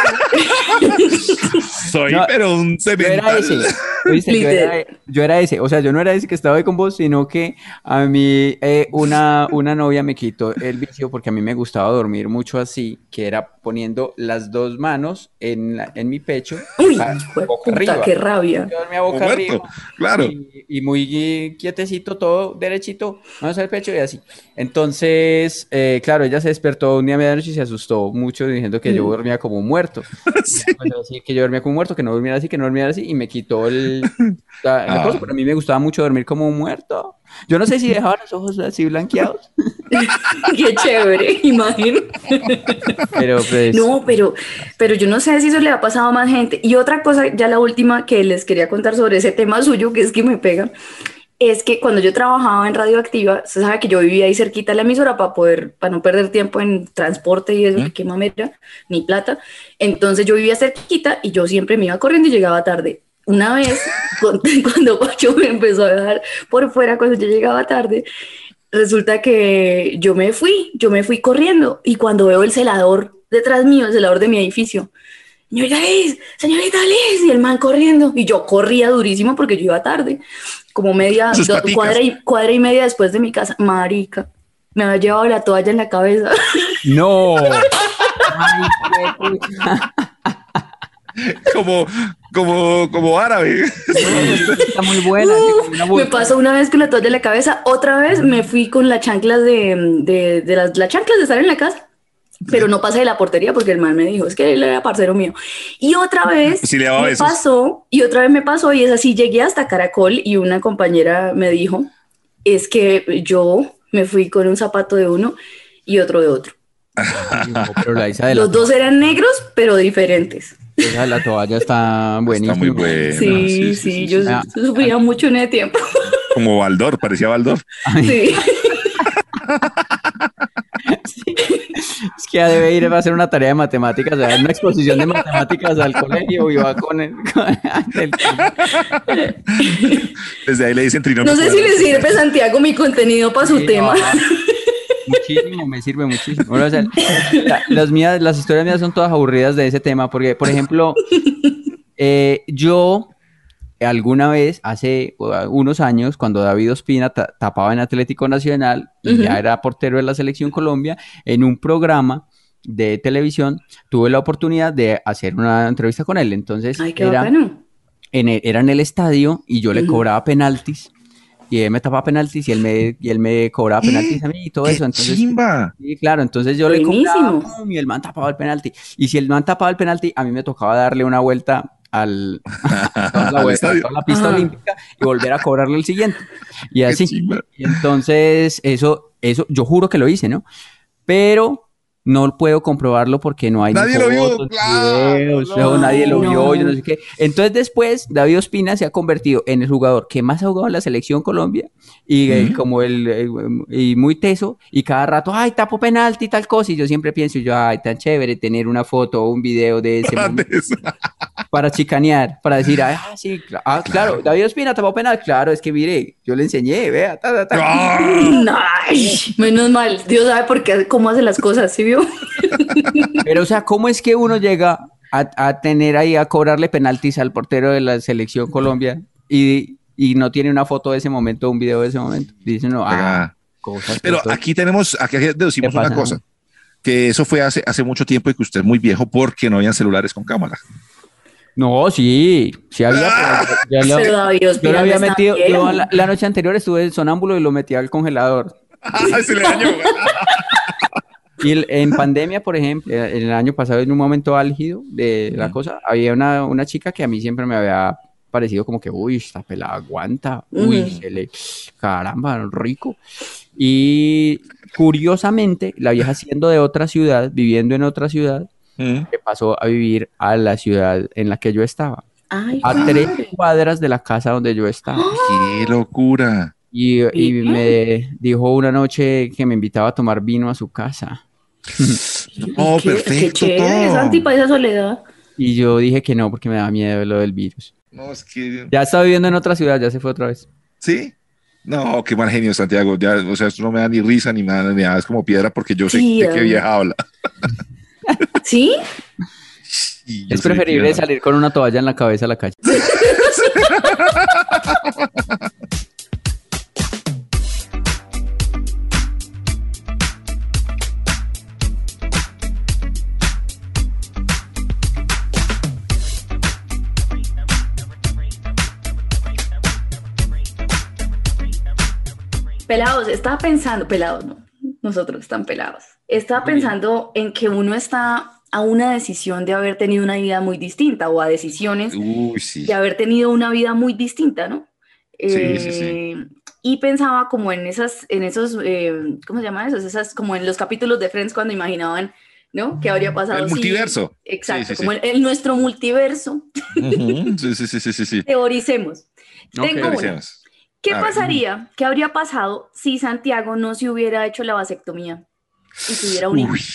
Speaker 5: Soy,
Speaker 7: No,
Speaker 5: pero un
Speaker 7: Yo era
Speaker 5: cemental.
Speaker 7: ese. ¿Viste? Yo,
Speaker 6: Literal.
Speaker 7: era, yo era ese. O sea, yo no era ese que estaba ahí con vos, sino que a mí eh, una, una novia me quitó el vicio porque a mí me gustaba dormir mucho así, que era poniendo las dos manos en, la- en mi pecho.
Speaker 6: Uy,
Speaker 7: ah,
Speaker 6: hijo de
Speaker 7: boca
Speaker 6: puta,
Speaker 7: arriba.
Speaker 6: qué rabia.
Speaker 7: Yo dormía boca
Speaker 5: Muerto,
Speaker 7: arriba.
Speaker 5: claro.
Speaker 7: Y, y muy quietecito, todo derechito, manos al pecho y así. Entonces, eh, claro, ella se despertó un día a medianoche y se asustó mucho diciendo que yo dormía como un muerto.
Speaker 5: Sí.
Speaker 7: Pues, así que yo dormía como un muerto, que no durmiera así, que no durmiera así, y me quitó el, la, la
Speaker 5: Ah.
Speaker 7: cosa, pero a mí me gustaba mucho dormir como un muerto. Yo no sé si dejaba los ojos así blanqueados,
Speaker 6: Qué chévere, imagino.
Speaker 7: pero pues...
Speaker 6: No, pero, pero yo no sé si eso le ha pasado a más gente. Y otra cosa, ya la última que les quería contar sobre ese tema suyo, que es que me pega, es que cuando yo trabajaba en Radioactiva, se sabe que yo vivía ahí cerquita de la emisora para poder, para no perder tiempo en transporte y eso, que qué mamera, ni plata. Entonces yo vivía cerquita y yo siempre me iba corriendo y llegaba tarde. Una vez, cu- cuando Pacho me empezó a dejar por fuera cuando yo llegaba tarde, resulta que yo me fui, yo me fui corriendo y cuando veo el celador detrás mío, el celador de mi edificio, señorita Liz, señorita Liz, y el man corriendo, y yo corría durísimo porque yo iba tarde, como media,
Speaker 5: Sus
Speaker 6: do-
Speaker 5: paticas.
Speaker 6: cuadra y, cuadra y media después de mi casa, marica, me había llevado la toalla en la cabeza.
Speaker 7: ¡No! Ay, qué puta.
Speaker 5: Como, como, como árabe.
Speaker 7: Está muy buena. así como una
Speaker 6: Me
Speaker 7: bolsa.
Speaker 6: pasó una vez con la toalla en la cabeza, otra vez me fui con las chanclas de, de, de las, las chanclas de estar en la casa, pero no pasé de la portería porque el man me dijo, es que él era parcero mío. Y otra vez
Speaker 5: Sí le daba
Speaker 6: me
Speaker 5: besos.
Speaker 6: pasó, y otra vez me pasó, y es así, llegué hasta Caracol y una compañera me dijo, es que yo me fui con un zapato de uno y otro de otro.
Speaker 7: No, pero la Isa de la,
Speaker 6: Los dos eran negros, pero diferentes.
Speaker 7: esa de la toalla está buenísima.
Speaker 5: Está muy buena.
Speaker 6: Sí,
Speaker 5: sí,
Speaker 6: sí,
Speaker 5: sí, sí,
Speaker 6: yo
Speaker 7: sí. Ah,
Speaker 6: su- sufría mucho en ese tiempo.
Speaker 5: Como Baldor, parecía Baldor.
Speaker 6: Sí.
Speaker 7: Es que ya debe ir a hacer una tarea de matemáticas, a dar una exposición de matemáticas al colegio y va con el... con el-
Speaker 5: Desde ahí le dicen trinomio
Speaker 6: No sé si
Speaker 5: cuadrado.
Speaker 6: le sirve, Santiago, mi contenido para su
Speaker 7: Sí,
Speaker 6: tema.
Speaker 7: no, muchísimo, me sirve muchísimo. Bueno, o sea, la- las mías, las historias mías son todas aburridas de ese tema, porque, por ejemplo, eh, yo alguna vez, hace uh, unos años, cuando David Ospina ta- tapaba en Atlético Nacional y
Speaker 6: Ujú.
Speaker 7: ya era portero de la Selección Colombia, en un programa de televisión, tuve la oportunidad de hacer una entrevista con él. Entonces,
Speaker 6: Ay, qué
Speaker 7: era,
Speaker 6: bacano.
Speaker 7: en el- era en el estadio y yo le
Speaker 6: Ujú.
Speaker 7: cobraba penaltis. Y él me tapaba penaltis y él me, y él me cobraba penaltis a mí y todo
Speaker 5: ¡Qué
Speaker 7: eso. Entonces,
Speaker 5: chimba!
Speaker 7: sí, claro, entonces yo le
Speaker 6: Buenísimo.
Speaker 7: cobraba pum, y el man tapaba el penalti. Y si el man tapaba el penalti, a mí me tocaba darle una vuelta al, a toda la,
Speaker 5: Al
Speaker 7: vuelta- a
Speaker 5: estadio.
Speaker 7: toda la pista
Speaker 6: Ajá.
Speaker 7: olímpica y volver a cobrarle el siguiente. Y
Speaker 5: ¡Qué
Speaker 7: así.
Speaker 5: chimba!
Speaker 7: Y entonces, eso, eso, yo juro que lo hice, ¿no? Pero no puedo comprobarlo porque no hay ni
Speaker 5: Nadie lo vio,
Speaker 7: fotos, ni
Speaker 5: claro,
Speaker 7: videos,
Speaker 5: no.
Speaker 7: luego nadie lo vio, yo no
Speaker 6: No.
Speaker 7: sé qué. Entonces después David Ospina se ha convertido en el jugador que más ha jugado en la selección Colombia y eh,
Speaker 5: Ujú.
Speaker 7: como el eh, y muy teso y cada rato, ay, tapo penalti tal cosa y yo siempre pienso yo, ay, tan chévere tener una foto o un video de ese momento
Speaker 5: Antes.
Speaker 7: para chicanear, para decir, ah, sí, cla- ah, claro, David Ospina tapó penal, claro, es que mire, yo le enseñé, vea, ta, ta, ta.
Speaker 5: ¡Ah!
Speaker 6: Ay, menos mal. Dios sabe por qué, cómo hace las cosas, ¿sí vio?
Speaker 7: Pero, o sea, ¿cómo es que uno llega a, a tener ahí, a cobrarle penaltis al portero de la selección Colombia y, y no tiene una foto de ese momento, un video de ese momento? Dice uno, ah,
Speaker 5: Ah.
Speaker 7: cosas.
Speaker 5: Pero
Speaker 7: esto-
Speaker 5: aquí tenemos, aquí deducimos
Speaker 7: ¿Qué
Speaker 5: una
Speaker 7: pasa?
Speaker 5: cosa, que eso fue hace, hace mucho tiempo y que usted es muy viejo porque no habían celulares con cámara.
Speaker 7: No, sí, sí había. pero ya lo-
Speaker 6: Pero David
Speaker 7: yo
Speaker 6: Ospina
Speaker 7: lo
Speaker 6: no
Speaker 7: había
Speaker 6: es tan
Speaker 7: metido, yo
Speaker 6: viejo.
Speaker 7: la, la noche anterior estuve sonámbulo y lo metí al congelador.
Speaker 5: ¡Ah, se le dañó!
Speaker 7: Y el- en pandemia, por ejemplo, eh, el año pasado, en un momento álgido de la cosa, había una, una chica que a mí siempre me había parecido como que, uy, esta pelada aguanta, uy,
Speaker 6: Ujú.
Speaker 7: se le, caramba, rico. Y curiosamente, la vieja siendo de otra ciudad, viviendo en otra ciudad,
Speaker 5: Mm.
Speaker 7: se pasó a vivir a la ciudad en la que yo estaba,
Speaker 6: Ay,
Speaker 7: a
Speaker 6: jue
Speaker 7: tres
Speaker 6: madre.
Speaker 7: cuadras de la casa donde yo estaba.
Speaker 5: ¡Qué locura!
Speaker 7: Y, y
Speaker 6: Bien.
Speaker 7: me dijo una noche que me invitaba a tomar vino a su casa.
Speaker 5: No,
Speaker 6: Qué-
Speaker 5: perfecto
Speaker 6: Qué chévere,
Speaker 5: todo.
Speaker 6: Santi, para esa soledad.
Speaker 7: Y yo dije que no, porque me daba miedo lo del virus.
Speaker 5: No, es que...
Speaker 7: Ya está viviendo en otra ciudad, ya se fue otra vez.
Speaker 5: ¿Sí? No, qué mal genio, Santiago. Ya, o sea, esto no me da ni risa ni nada, ni nada. Es como piedra porque yo sé
Speaker 6: Sí,
Speaker 5: de qué
Speaker 6: David.
Speaker 5: vieja habla.
Speaker 6: ¿Sí?
Speaker 5: Y yo
Speaker 7: Es
Speaker 5: sé de qué
Speaker 7: preferible
Speaker 5: vieja
Speaker 7: salir con una toalla en la cabeza a la calle.
Speaker 6: Pelados, estaba pensando, pelados, no, nosotros están pelados. Estaba pensando en que uno está a una decisión de haber tenido una vida muy distinta o a decisiones
Speaker 5: Uy, sí.
Speaker 6: de haber tenido una vida muy distinta, ¿no?
Speaker 5: Sí, sí, sí.
Speaker 6: Eh, Y pensaba como en esas, en esos, eh, ¿cómo se llama eso? Esas, como en los capítulos de Friends cuando imaginaban, ¿no? ¿Qué habría pasado
Speaker 5: El
Speaker 6: si-
Speaker 5: multiverso.
Speaker 6: Exacto,
Speaker 5: Sí, sí,
Speaker 6: como
Speaker 5: sí.
Speaker 6: El, el nuestro multiverso.
Speaker 5: Ujú. Sí, sí, sí, sí, sí, sí.
Speaker 6: Teoricemos.
Speaker 7: Ok.
Speaker 6: Tengo una.
Speaker 5: Teoricemos.
Speaker 6: ¿Qué
Speaker 5: A ver.
Speaker 6: pasaría? ¿Qué habría pasado si Santiago no se hubiera hecho la vasectomía y tuviera un hijo?
Speaker 5: Uy.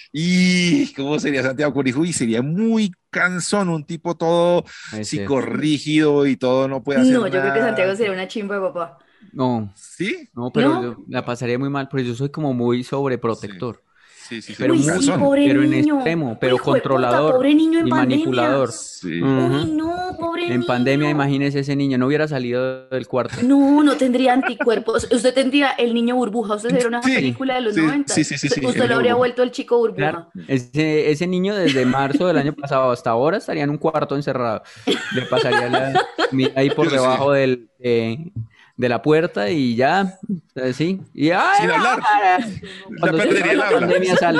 Speaker 5: Y cómo sería Santiago con hijo. Uy, sería muy cansón, un tipo todo
Speaker 7: Es cierto.
Speaker 5: psicorrígido y todo no puede hacer
Speaker 6: No, yo creo que
Speaker 5: nada.
Speaker 6: Santiago sería una chimba de papá.
Speaker 7: No,
Speaker 5: ¿Sí?
Speaker 7: no, pero
Speaker 6: ¿No?
Speaker 7: yo la pasaría muy mal, porque yo soy como muy sobreprotector.
Speaker 5: Sí, sí, sí.
Speaker 7: Pero
Speaker 6: Uy,
Speaker 7: muy
Speaker 6: sí,
Speaker 5: cansón.
Speaker 6: pobre
Speaker 7: pero en
Speaker 6: niño.
Speaker 7: extremo, pero
Speaker 6: Hijo de puta,
Speaker 7: controlador
Speaker 6: pobre niño en
Speaker 7: y
Speaker 6: pandemia.
Speaker 7: manipulador.
Speaker 5: Sí.
Speaker 7: Ujú.
Speaker 6: Uy, no, pobre
Speaker 7: En pandemia,
Speaker 6: niño.
Speaker 7: imagínese ese niño, no hubiera salido del cuarto.
Speaker 6: No, no tendría anticuerpos. Usted tendría el niño burbuja. Usted sería una
Speaker 5: Sí,
Speaker 6: película de los
Speaker 5: sí,
Speaker 6: noventa.
Speaker 5: sí, sí, sí, sí,
Speaker 6: Usted
Speaker 5: el
Speaker 6: lo habría
Speaker 5: burbuja.
Speaker 6: vuelto el chico burbuja.
Speaker 7: Claro, ese, ese niño desde marzo del año pasado hasta ahora estaría en un cuarto encerrado. Le pasaría la comida ahí por
Speaker 5: Yo sí.
Speaker 7: debajo del, eh, de la puerta y ya, eh, sí. Y, ¡ay,
Speaker 5: Sin hablar.
Speaker 7: cuando
Speaker 5: La
Speaker 7: se
Speaker 5: pandemia
Speaker 7: acabe la
Speaker 5: habla.
Speaker 7: pandemia sale.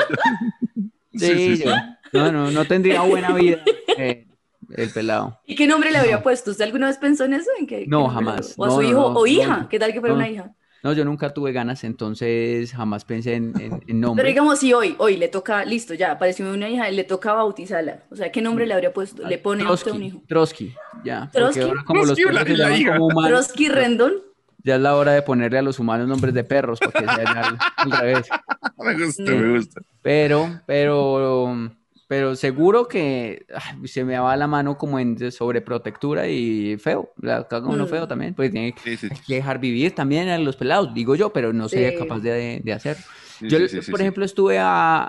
Speaker 5: Sí,
Speaker 7: Sí,
Speaker 5: sí, sí.
Speaker 7: yo- no, no, no tendría buena vida eh, el pelado.
Speaker 6: ¿Y qué nombre le habría puesto? ¿Usted alguna vez pensó en eso? ¿En qué,
Speaker 7: No,
Speaker 6: qué nombre
Speaker 7: jamás.
Speaker 6: le- O a
Speaker 7: No,
Speaker 6: su
Speaker 7: no,
Speaker 6: hijo
Speaker 7: no,
Speaker 6: o hija.
Speaker 7: no.
Speaker 6: ¿Qué tal que fuera
Speaker 7: No.
Speaker 6: una hija?
Speaker 7: No, yo nunca tuve ganas, entonces jamás pensé en, en, en
Speaker 6: Pero
Speaker 7: nombre.
Speaker 6: digamos, si hoy, hoy le toca, listo, ya apareció una hija, le toca bautizarla. O sea, ¿qué nombre le habría puesto? Le pone a usted un hijo.
Speaker 7: Trotsky, ya. porque
Speaker 6: Trotsky.
Speaker 7: ahora como los
Speaker 5: Trotsky,
Speaker 7: perros
Speaker 5: la-
Speaker 7: se
Speaker 5: la
Speaker 7: llaman
Speaker 5: hija.
Speaker 7: como humanos,
Speaker 6: Trotsky Rendón.
Speaker 7: ya es la hora de ponerle a los humanos nombres de perros, porque sea ya al, al revés.
Speaker 5: Me gusta,
Speaker 6: Mm.
Speaker 5: me gusta.
Speaker 7: Pero, pero, pero seguro que ay, se me va la mano como en sobreprotectura y feo. La caga uno
Speaker 6: Mm.
Speaker 7: feo también, pues tiene
Speaker 5: Sí, sí.
Speaker 7: que dejar vivir también a los pelados, digo yo, pero no sería
Speaker 6: Sí.
Speaker 7: capaz de, de hacerlo.
Speaker 5: Sí,
Speaker 7: Yo,
Speaker 5: sí, sí, sí,
Speaker 7: por
Speaker 5: sí.
Speaker 7: ejemplo, estuve a,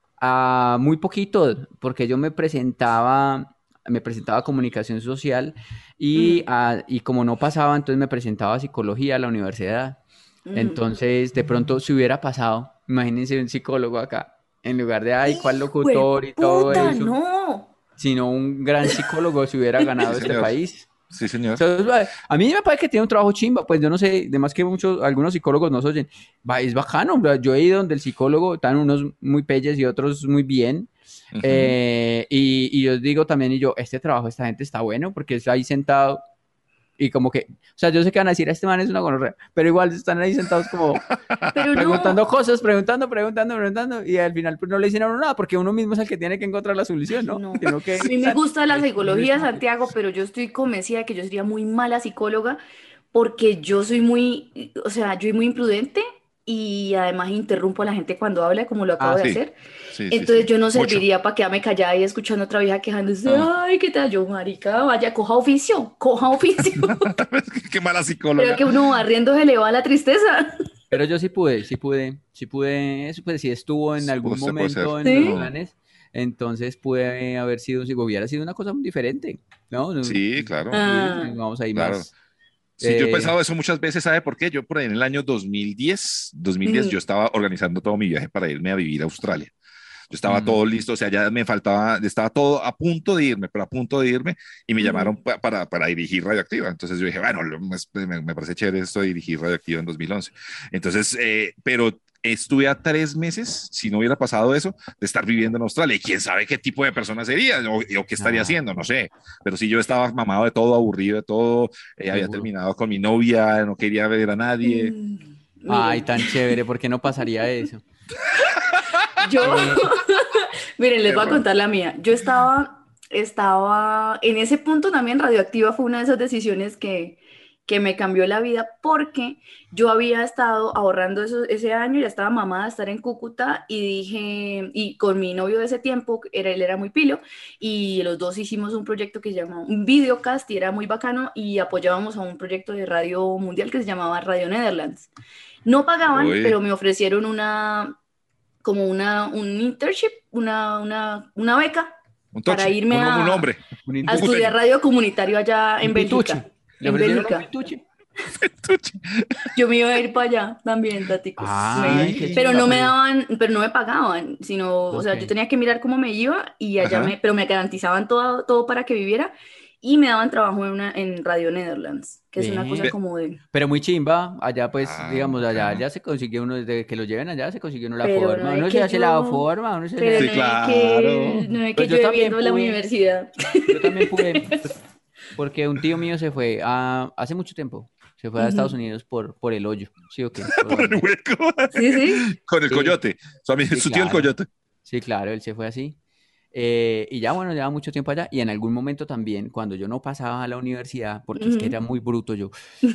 Speaker 7: a muy poquito, porque yo me presentaba, me presentaba a comunicación social y,
Speaker 6: Mm.
Speaker 7: a- y como no pasaba, entonces me presentaba a psicología a la universidad.
Speaker 6: Mm.
Speaker 7: Entonces, de pronto, si hubiera pasado, imagínense un psicólogo acá. En lugar de, ay, cuál locutor y todo
Speaker 6: ¡Puta,
Speaker 7: eso,
Speaker 6: no!
Speaker 7: sino un gran psicólogo se hubiera ganado
Speaker 5: Sí,
Speaker 7: este
Speaker 5: señor.
Speaker 7: país.
Speaker 5: Sí, señor.
Speaker 7: Entonces, a mí me parece que tiene un trabajo chimba, pues yo no sé, además que muchos, algunos psicólogos nos oyen, va, es bacano, o sea, yo he ido donde el psicólogo, están unos muy pelles y otros muy bien,
Speaker 5: Ujú.
Speaker 7: eh, y, y yo digo también, y yo, este trabajo, esta gente está bueno, porque está ahí sentado, y como que, o sea, yo sé que van a decir, este man es una gonorrea, pero igual están ahí sentados como
Speaker 6: Pero
Speaker 7: preguntando
Speaker 6: no.
Speaker 7: cosas, preguntando, preguntando, preguntando, y al final pues no le dicen a uno nada, porque uno mismo es el que tiene que encontrar la solución, ¿no?
Speaker 6: No.
Speaker 7: Sino que,
Speaker 6: A mí me gusta la psicología, Santiago, pero yo estoy convencida de que yo sería muy mala psicóloga porque yo soy muy, o sea, yo soy muy imprudente y además interrumpo a la gente cuando habla, como lo acabo
Speaker 7: Ah,
Speaker 6: de
Speaker 5: Sí,
Speaker 6: hacer.
Speaker 5: sí, sí,
Speaker 6: Entonces
Speaker 5: sí.
Speaker 6: yo no
Speaker 5: Mucho.
Speaker 6: serviría para quedarme callada y escuchando a otra vieja quejándose,
Speaker 5: No.
Speaker 6: ay, ¿qué tal? Yo, marica, vaya, coja oficio, coja oficio.
Speaker 5: Qué mala
Speaker 6: Pero
Speaker 5: psicóloga.
Speaker 6: que uno va riendo se le va la tristeza.
Speaker 7: pero yo sí pude, sí pude, sí pude, eso pues sí estuvo en
Speaker 5: Sí,
Speaker 7: algún
Speaker 5: usted puede ser.
Speaker 7: momento en
Speaker 6: ¿Sí?
Speaker 7: los planes, entonces pude haber sido, si hubiera sido una cosa muy diferente, ¿no? No,
Speaker 5: Sí, claro,
Speaker 7: sí,
Speaker 6: Ah,
Speaker 7: vamos ahí
Speaker 5: claro.
Speaker 7: más.
Speaker 5: Sí, yo he
Speaker 7: eh,
Speaker 5: pensado eso muchas veces, ¿sabe por qué? Yo por ahí en el año dos mil diez, dos mil diez,
Speaker 6: mm,
Speaker 5: yo estaba organizando todo mi viaje para irme a vivir a Australia. Yo estaba
Speaker 7: mm,
Speaker 5: todo listo, o sea, ya me faltaba, estaba todo a punto de irme, pero a punto de irme, y me
Speaker 6: mm.
Speaker 5: llamaron pa- para, para dirigir Radioactiva. Entonces yo dije, bueno, lo- me, me parece chévere esto de dirigir Radioactiva en dos mil once. Entonces, eh, pero estuve a tres meses, si no hubiera pasado eso, de estar viviendo en Australia. Y quién sabe qué tipo de persona sería o, o qué estaría
Speaker 7: ah,
Speaker 5: haciendo, no sé. Pero sí, yo estaba mamado de todo, aburrido de todo, eh, había
Speaker 7: seguro.
Speaker 5: terminado con mi novia, no quería ver a nadie.
Speaker 6: Mm,
Speaker 7: Ay,
Speaker 6: miren,
Speaker 7: tan chévere, ¿por qué no pasaría eso?
Speaker 6: yo,
Speaker 7: Eh,
Speaker 6: miren, les voy a
Speaker 5: Error.
Speaker 6: contar la mía. Yo estaba, estaba, en ese punto también Radioactiva fue una de esas decisiones que, que me cambió la vida porque yo había estado ahorrando eso, ese año, ya estaba mamada de estar en Cúcuta y dije, y con mi novio de ese tiempo, era, él era muy pilo, y los dos hicimos un proyecto que se llamaba un videocast y era muy bacano y apoyábamos a un proyecto de radio mundial que se llamaba Radio Netherlands. No pagaban,
Speaker 5: Uy,
Speaker 6: pero me ofrecieron una, como una, un internship, una, una, una beca
Speaker 5: un
Speaker 6: para
Speaker 5: toche,
Speaker 6: irme
Speaker 5: un, un
Speaker 6: a,
Speaker 5: hombre,
Speaker 7: un,
Speaker 6: a
Speaker 5: un
Speaker 7: intu-
Speaker 6: estudiar
Speaker 5: cucuteño.
Speaker 6: radio comunitario allá
Speaker 7: un
Speaker 6: en
Speaker 7: pituche.
Speaker 6: Bélgica.
Speaker 7: ¿Le
Speaker 6: En
Speaker 7: ofrecieron un
Speaker 6: Bélgica.
Speaker 7: pituche?
Speaker 5: Tuche.
Speaker 6: Yo me iba a ir para allá también, Taticos. Me iba-
Speaker 7: Ay, qué
Speaker 6: Pero
Speaker 7: chimba,
Speaker 6: no me
Speaker 7: pero-
Speaker 6: daban, pero no me pagaban, sino, o sea,
Speaker 7: Ok.
Speaker 6: yo tenía que mirar cómo me iba y allá
Speaker 5: Ajá.
Speaker 6: me, pero me garantizaban todo, todo para que viviera y me daban trabajo en, una, en Radio Netherlands, que es una cosa
Speaker 7: Bien.
Speaker 6: como de,
Speaker 7: Pero muy chimba, allá pues,
Speaker 5: Ah,
Speaker 7: digamos, allá
Speaker 5: bacano.
Speaker 7: ya se consiguió uno, desde que lo lleven allá se consiguió uno la
Speaker 6: pero no
Speaker 7: forma,
Speaker 6: es
Speaker 7: uno se
Speaker 6: que
Speaker 7: hace la
Speaker 6: yo,
Speaker 7: forma, uno se
Speaker 6: pero
Speaker 7: hace...
Speaker 5: Sí,
Speaker 6: no es
Speaker 5: claro.
Speaker 6: que, no es que
Speaker 7: Pues
Speaker 6: yo
Speaker 7: yo también
Speaker 6: viendo la
Speaker 7: pude,
Speaker 6: universidad.
Speaker 7: yo también pude, porque un tío mío se fue a, hace mucho tiempo, se fue a Estados
Speaker 6: Ujú.
Speaker 7: Unidos por, por el hoyo, ¿sí o qué?
Speaker 5: Por
Speaker 7: Por-
Speaker 5: el hueco.
Speaker 6: Sí, sí.
Speaker 5: Con el
Speaker 7: sí,
Speaker 5: coyote. Su, amigo,
Speaker 7: sí,
Speaker 5: su tío el
Speaker 7: claro,
Speaker 5: coyote.
Speaker 7: sí, claro, él se fue así. Eh, y ya, bueno, llevaba mucho tiempo allá. Y en algún momento también, cuando yo no pasaba a la universidad, porque es que era
Speaker 6: Ujú.
Speaker 7: muy bruto yo,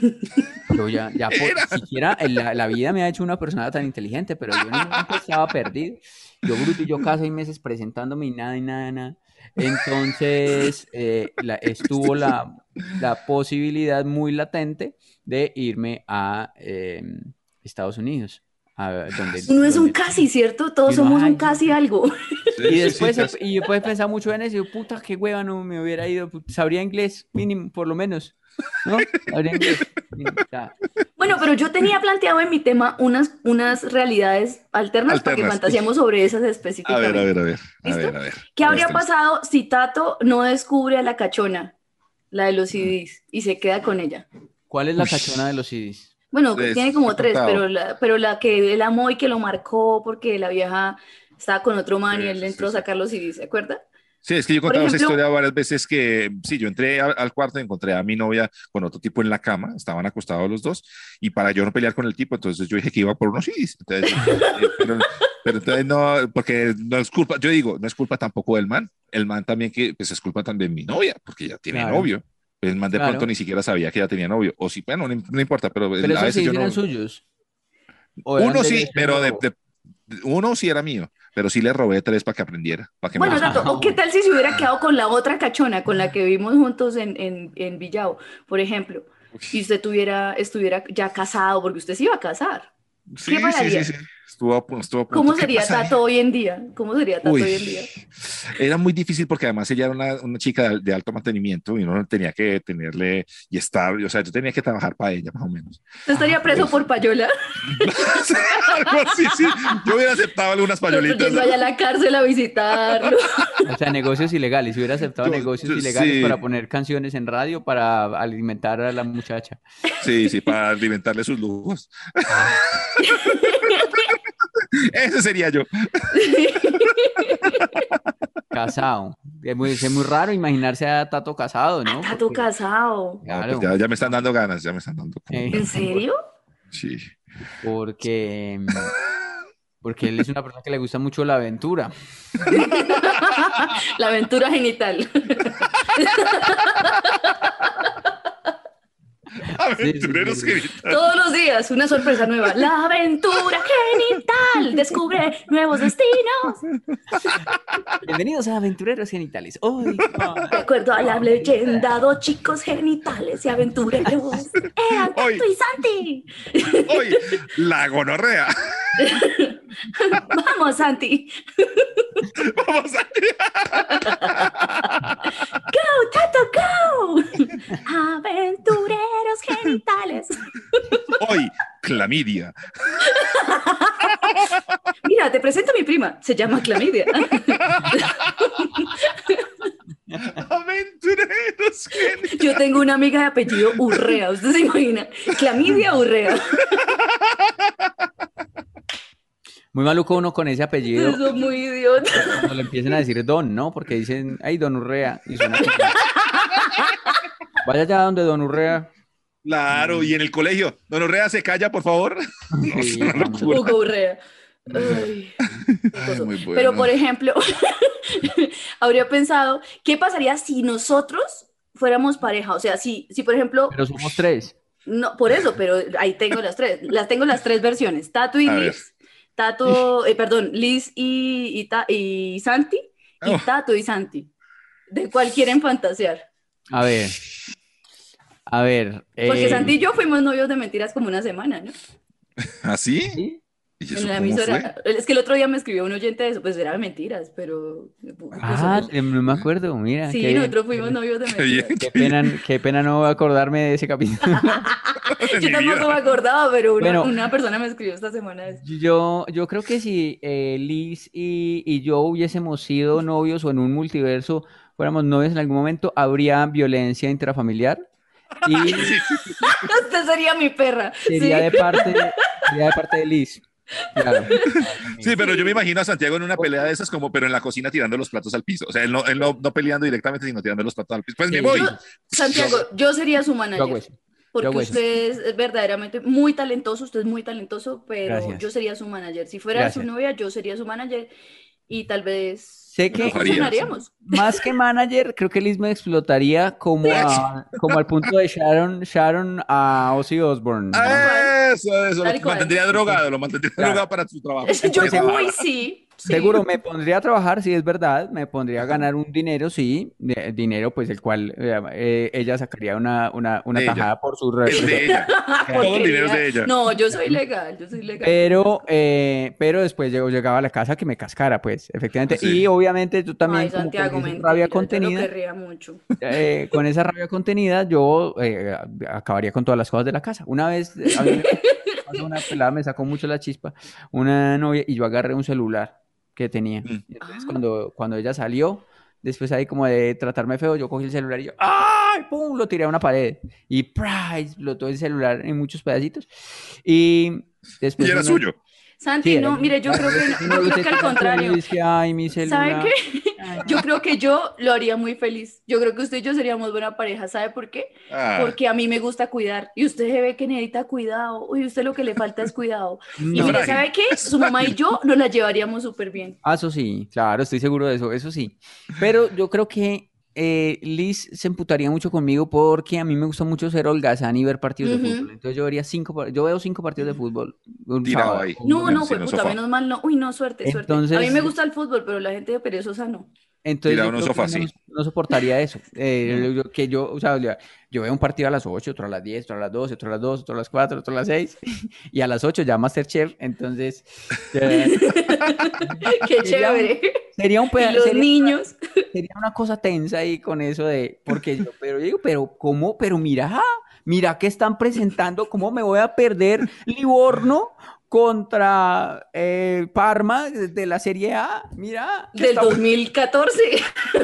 Speaker 7: yo ya, ya por
Speaker 5: Era.
Speaker 7: siquiera en la, la vida me ha hecho una persona tan inteligente, pero yo en un momento estaba perdido. Yo bruto y yo cada seis meses presentándome y nada y nada, nada. Entonces, eh, la- estuvo la, la posibilidad muy latente de irme a eh, Estados Unidos, a donde,
Speaker 6: Uno es un
Speaker 7: donde,
Speaker 6: casi, ¿cierto?
Speaker 7: y
Speaker 6: Todos
Speaker 7: uno,
Speaker 6: somos un
Speaker 7: ay,
Speaker 6: casi algo.
Speaker 5: Sí,
Speaker 7: y
Speaker 5: sí, sí.
Speaker 7: después,
Speaker 5: casi.
Speaker 7: y después he pensado mucho en eso, y yo, puta, qué hueva, no me hubiera ido, put- sabría inglés, mínimo, por lo menos, ¿no? Sabría inglés. mínimo, o sea,
Speaker 6: Bueno, pero yo tenía planteado en mi tema unas, unas realidades alternas para que
Speaker 5: Alternas.
Speaker 6: fantaseemos sobre esas
Speaker 5: A ver, a
Speaker 6: específicamente.
Speaker 5: ver, a ver. A
Speaker 6: ¿Listo?
Speaker 5: ver, a ver.
Speaker 6: ¿Qué habría
Speaker 5: Listo, listo.
Speaker 6: pasado si Tato no descubre a la cachona, la de los C Ds, y se queda con ella?
Speaker 7: ¿cuál es la
Speaker 5: Ush.
Speaker 7: cachona de los C Ds?
Speaker 6: Bueno,
Speaker 5: Les
Speaker 6: tiene
Speaker 5: he
Speaker 6: como tres,
Speaker 5: contado.
Speaker 6: pero la, pero la que él amó y que lo marcó porque la vieja estaba con otro man y
Speaker 5: Sí,
Speaker 6: él
Speaker 5: sí,
Speaker 6: entró a
Speaker 5: sí, sí.
Speaker 6: sacar los C Ds, ¿se acuerda?
Speaker 5: Sí, es que yo he
Speaker 6: Por
Speaker 5: contado esa
Speaker 6: ejemplo,
Speaker 5: historia varias veces que, sí, yo entré a- al cuarto y encontré a mi novia con otro tipo en la cama, estaban acostados los dos, y para yo no pelear con el tipo, entonces yo dije que iba por unos C Ds. Entonces, eh, pero, pero entonces no, porque no es culpa, yo digo, no es culpa tampoco del man, el man también que, pues es culpa también de mi novia, porque ella tiene
Speaker 7: Claro,
Speaker 5: novio. El man de pronto
Speaker 7: claro.
Speaker 5: ni siquiera sabía que ella tenía novio, o sí, bueno, no, no importa, pero
Speaker 7: Pero
Speaker 5: a
Speaker 7: esos
Speaker 5: veces
Speaker 7: C Ds
Speaker 5: yo
Speaker 7: eran
Speaker 5: no,
Speaker 7: suyos, o eran
Speaker 5: uno
Speaker 7: de
Speaker 5: sí,
Speaker 7: ese
Speaker 5: pero de,
Speaker 7: robo.
Speaker 5: de- uno sí era mío, pero sí le robé tres para que aprendiera, para que me
Speaker 6: bueno,
Speaker 5: los
Speaker 6: Tato,
Speaker 5: contara.
Speaker 6: ¿o qué tal si se hubiera quedado con la otra cachona con la que vivimos juntos en, en, en Villao, por ejemplo, y usted tuviera, estuviera ya casado, porque usted se iba a casar? ¿Qué
Speaker 5: Sí, sí, sí,
Speaker 6: pasaría?
Speaker 5: sí. Estuvo a pu- estuvo a punto.
Speaker 6: ¿Cómo
Speaker 5: ¿Qué
Speaker 6: sería
Speaker 5: pasaría?
Speaker 6: Tato hoy en día? ¿Cómo sería Tato
Speaker 5: Uy,
Speaker 6: hoy en día?
Speaker 5: era muy difícil porque además ella era una, una chica de, de alto mantenimiento y uno tenía que tenerle y estar, o sea, yo tenía que trabajar para ella más o menos.
Speaker 6: ¿Usted estaría preso por payola?
Speaker 5: Algo así, sí. Yo hubiera aceptado algunas payolitas.
Speaker 6: Yendo allá a la cárcel a visitarlo.
Speaker 7: O sea, negocios ilegales. Si hubiera aceptado
Speaker 5: Yo-
Speaker 7: negocios
Speaker 5: yo-
Speaker 7: ilegales
Speaker 5: sí.
Speaker 7: para poner canciones en radio para alimentar a la muchacha.
Speaker 5: Sí, sí, para alimentarle sus lujos. Ese sería yo.
Speaker 7: Casado. Es muy, es muy raro imaginarse a Tato casado, ¿no?
Speaker 6: Tato
Speaker 7: Porque-
Speaker 6: casado.
Speaker 5: No,
Speaker 7: Claro.
Speaker 5: pues ya, ya me están dando ganas, ya me están dando. como
Speaker 7: Eh.
Speaker 6: ¿En
Speaker 5: ganas.
Speaker 6: serio?
Speaker 5: Sí.
Speaker 7: Porque, porque él es una persona que le gusta mucho la aventura.
Speaker 6: La aventura genital.
Speaker 5: Aventureros
Speaker 7: sí, sí.
Speaker 5: genitales.
Speaker 6: Todos los días, una sorpresa nueva. La aventura genital. Descubre nuevos destinos.
Speaker 7: Bienvenidos a Aventureros Genitales. Hoy,
Speaker 6: De acuerdo a la leyenda, dos chicos genitales y aventureros eran
Speaker 5: Hoy.
Speaker 6: Tato y Santi.
Speaker 5: Hoy, la gonorrea.
Speaker 6: Vamos, Santi.
Speaker 5: Vamos a
Speaker 6: Go, Tato, go. Aventureros genitales.
Speaker 5: Hoy, clamidia.
Speaker 6: Mira, te presento a mi prima. Se llama Clamidia.
Speaker 5: Aventureros genitales.
Speaker 6: Yo tengo una amiga de apellido Urrea. ¿Usted se imagina? Clamidia Urrea.
Speaker 7: muy maluco uno con ese apellido.
Speaker 6: Eso es muy idiota.
Speaker 7: Cuando le empiecen a decir Don, ¿no? Porque dicen, ay, Don Urrea. Y suena como- Vaya allá donde Don Urrea.
Speaker 5: Claro, y en el colegio. Don Orrea, se calla, por favor.
Speaker 7: Sí,
Speaker 5: Es una locura.
Speaker 6: Hugo Urrea. Ay, qué cosa.
Speaker 5: muy bueno.
Speaker 6: Pero, por ejemplo, habría pensado, ¿qué pasaría si nosotros fuéramos pareja? O sea, si, si por ejemplo,
Speaker 7: Pero somos tres.
Speaker 6: no, por eso, pero ahí tengo las tres, las tengo las tres versiones, Tato y
Speaker 5: A ver.
Speaker 6: Liz, Tato, eh, perdón, Liz y, y, Ta- y Santi, y
Speaker 5: Oh.
Speaker 6: Tato y Santi. ¿De cuál quieren fantasear?
Speaker 7: A ver. A ver.
Speaker 6: Porque
Speaker 7: eh,
Speaker 6: Santi y yo fuimos novios de mentiras como una semana, ¿no?
Speaker 5: ¿Así?
Speaker 7: ¿sí?
Speaker 5: ¿Y eso
Speaker 6: En la
Speaker 5: cómo
Speaker 6: emisora.
Speaker 5: fue?
Speaker 6: Es que el otro día me escribió un oyente de eso, pues era de mentiras, pero.
Speaker 7: Ah,
Speaker 6: nosotros-
Speaker 7: no me acuerdo, mira.
Speaker 6: sí,
Speaker 7: qué,
Speaker 6: nosotros fuimos novios de
Speaker 5: Qué bien.
Speaker 6: mentiras.
Speaker 7: qué pena, qué pena no acordarme de ese capítulo.
Speaker 6: Yo
Speaker 5: Mi
Speaker 6: tampoco
Speaker 5: vida.
Speaker 6: me acordaba, pero una,
Speaker 7: Bueno.
Speaker 6: una persona me escribió esta semana. eso.
Speaker 7: Yo, yo creo que si eh, Liz y, y yo hubiésemos sido novios o en un multiverso fuéramos novios en algún momento, habría violencia intrafamiliar y
Speaker 6: Usted sería mi perra.
Speaker 7: sería
Speaker 6: sí.
Speaker 7: de parte, sería de parte de Liz. Claro.
Speaker 5: Sí, pero yo me imagino a Santiago en una pelea de esas, como, pero en la cocina tirando los platos al piso. O sea, él no, él no, no peleando directamente, sino tirando los platos al piso. Pues me
Speaker 7: Sí.
Speaker 5: voy.
Speaker 6: Yo- Santiago, yo sería su
Speaker 7: Yo hago
Speaker 6: manager.
Speaker 7: eso.
Speaker 6: Porque
Speaker 7: Yo hago eso.
Speaker 6: usted es verdaderamente muy talentoso, usted es muy talentoso, pero
Speaker 7: Gracias.
Speaker 6: yo sería su manager. Si fuera
Speaker 7: Gracias.
Speaker 6: su novia, yo sería su manager y tal vez
Speaker 7: Sé que
Speaker 5: Ojalá.
Speaker 6: funcionaríamos.
Speaker 7: más que manager, creo que Liz me explotaría como, a- como al punto de Sharon, Sharon a Ozzy Osbourne.
Speaker 5: Ah, Eso, eso.
Speaker 6: Tal
Speaker 5: Lo
Speaker 6: cual.
Speaker 5: mantendría drogado, lo mantendría
Speaker 7: Claro.
Speaker 5: drogado para su trabajo.
Speaker 6: Yo,
Speaker 7: Pues,
Speaker 6: uy, sí. sí.
Speaker 7: Seguro me pondría a trabajar, si es verdad, me pondría a ganar un dinero, sí, de- dinero pues el cual eh, eh, ella sacaría una, una, una
Speaker 5: De ella.
Speaker 7: tajada por su
Speaker 5: Es de ella. Todo el dinero es de ella.
Speaker 6: No, yo soy legal, yo soy legal.
Speaker 7: Pero, eh, pero después llegó, llegaba a la casa que me cascara, pues, efectivamente.
Speaker 5: Sí.
Speaker 7: Y obviamente yo también
Speaker 6: Ay,
Speaker 7: como
Speaker 6: Santiago,
Speaker 7: con esa
Speaker 6: mentira,
Speaker 7: rabia
Speaker 6: yo lo
Speaker 7: contenida,
Speaker 6: querría mucho.
Speaker 7: eh, con esa rabia contenida, yo eh, acabaría con todas las cosas de la casa. Una vez, eh, a mí me pasó una pelada, me sacó mucho la chispa, una novia, y yo agarré un celular que tenía.
Speaker 5: Mm.
Speaker 7: Entonces,
Speaker 6: Ah.
Speaker 7: cuando, cuando ella salió, después ahí como de tratarme feo, yo cogí el celular y yo, ¡ay! ¡Pum! Lo tiré a una pared. Y ¡prá! Explotó el celular en muchos pedacitos. Y después...
Speaker 5: Y era
Speaker 7: una-
Speaker 5: suyo.
Speaker 6: Santi,
Speaker 7: Sí,
Speaker 6: no,
Speaker 7: era-
Speaker 6: mire, yo creo que, no, yo creo que al contrario.
Speaker 7: Y dije, ay, mi celular.
Speaker 6: ¿Sabe qué? Yo creo que yo lo haría muy feliz. Yo creo que usted y yo seríamos buena pareja. ¿Sabe por qué?
Speaker 5: Ah,
Speaker 6: Porque a mí me gusta cuidar. Y usted se ve que necesita cuidado. Uy, usted lo que le falta es cuidado. Y
Speaker 7: No.
Speaker 6: mire,
Speaker 5: Frágil.
Speaker 6: ¿sabe qué? Su mamá y yo nos la llevaríamos súper bien.
Speaker 7: Ah, eso sí, claro, estoy seguro de eso, eso sí. Pero yo creo que eh, Liz se emputaría mucho conmigo porque a mí me gusta mucho ser holgazán y ver partidos
Speaker 6: Ujú.
Speaker 7: de fútbol. Entonces yo vería cinco, par- yo veo cinco partidos de fútbol un
Speaker 5: Tirado
Speaker 7: sábado.
Speaker 5: ahí.
Speaker 6: No,
Speaker 5: Bueno,
Speaker 6: no,
Speaker 5: sí,
Speaker 6: fue
Speaker 5: en el
Speaker 6: puta,
Speaker 5: sofá.
Speaker 6: menos mal no. Uy, no, suerte, suerte.
Speaker 7: Entonces-
Speaker 6: A mí me gusta el fútbol, pero la gente de perezosa no.
Speaker 7: Entonces
Speaker 5: Tirado
Speaker 7: yo
Speaker 5: en un
Speaker 7: creo
Speaker 5: sofá,
Speaker 7: que no,
Speaker 5: sí.
Speaker 7: no soportaría eso. Eh, yo- que yo, o sea, yo yo veo un partido a las ocho, otro a las diez, otro a las doce, otro a las dos, otro a las cuatro, otro a las seis, y a las ocho ya MasterChef, entonces eh,
Speaker 6: Qué
Speaker 7: sería un,
Speaker 6: chévere.
Speaker 7: sería un
Speaker 6: Y
Speaker 7: peda-
Speaker 6: los
Speaker 7: sería,
Speaker 6: niños.
Speaker 7: sería una cosa tensa ahí con eso de, porque yo, pero yo digo, pero ¿cómo? Pero mira, mira que están presentando, ¿cómo me voy a perder Livorno contra eh, Parma de la Serie A? Mira, que
Speaker 6: Del
Speaker 7: está
Speaker 6: dos mil catorce.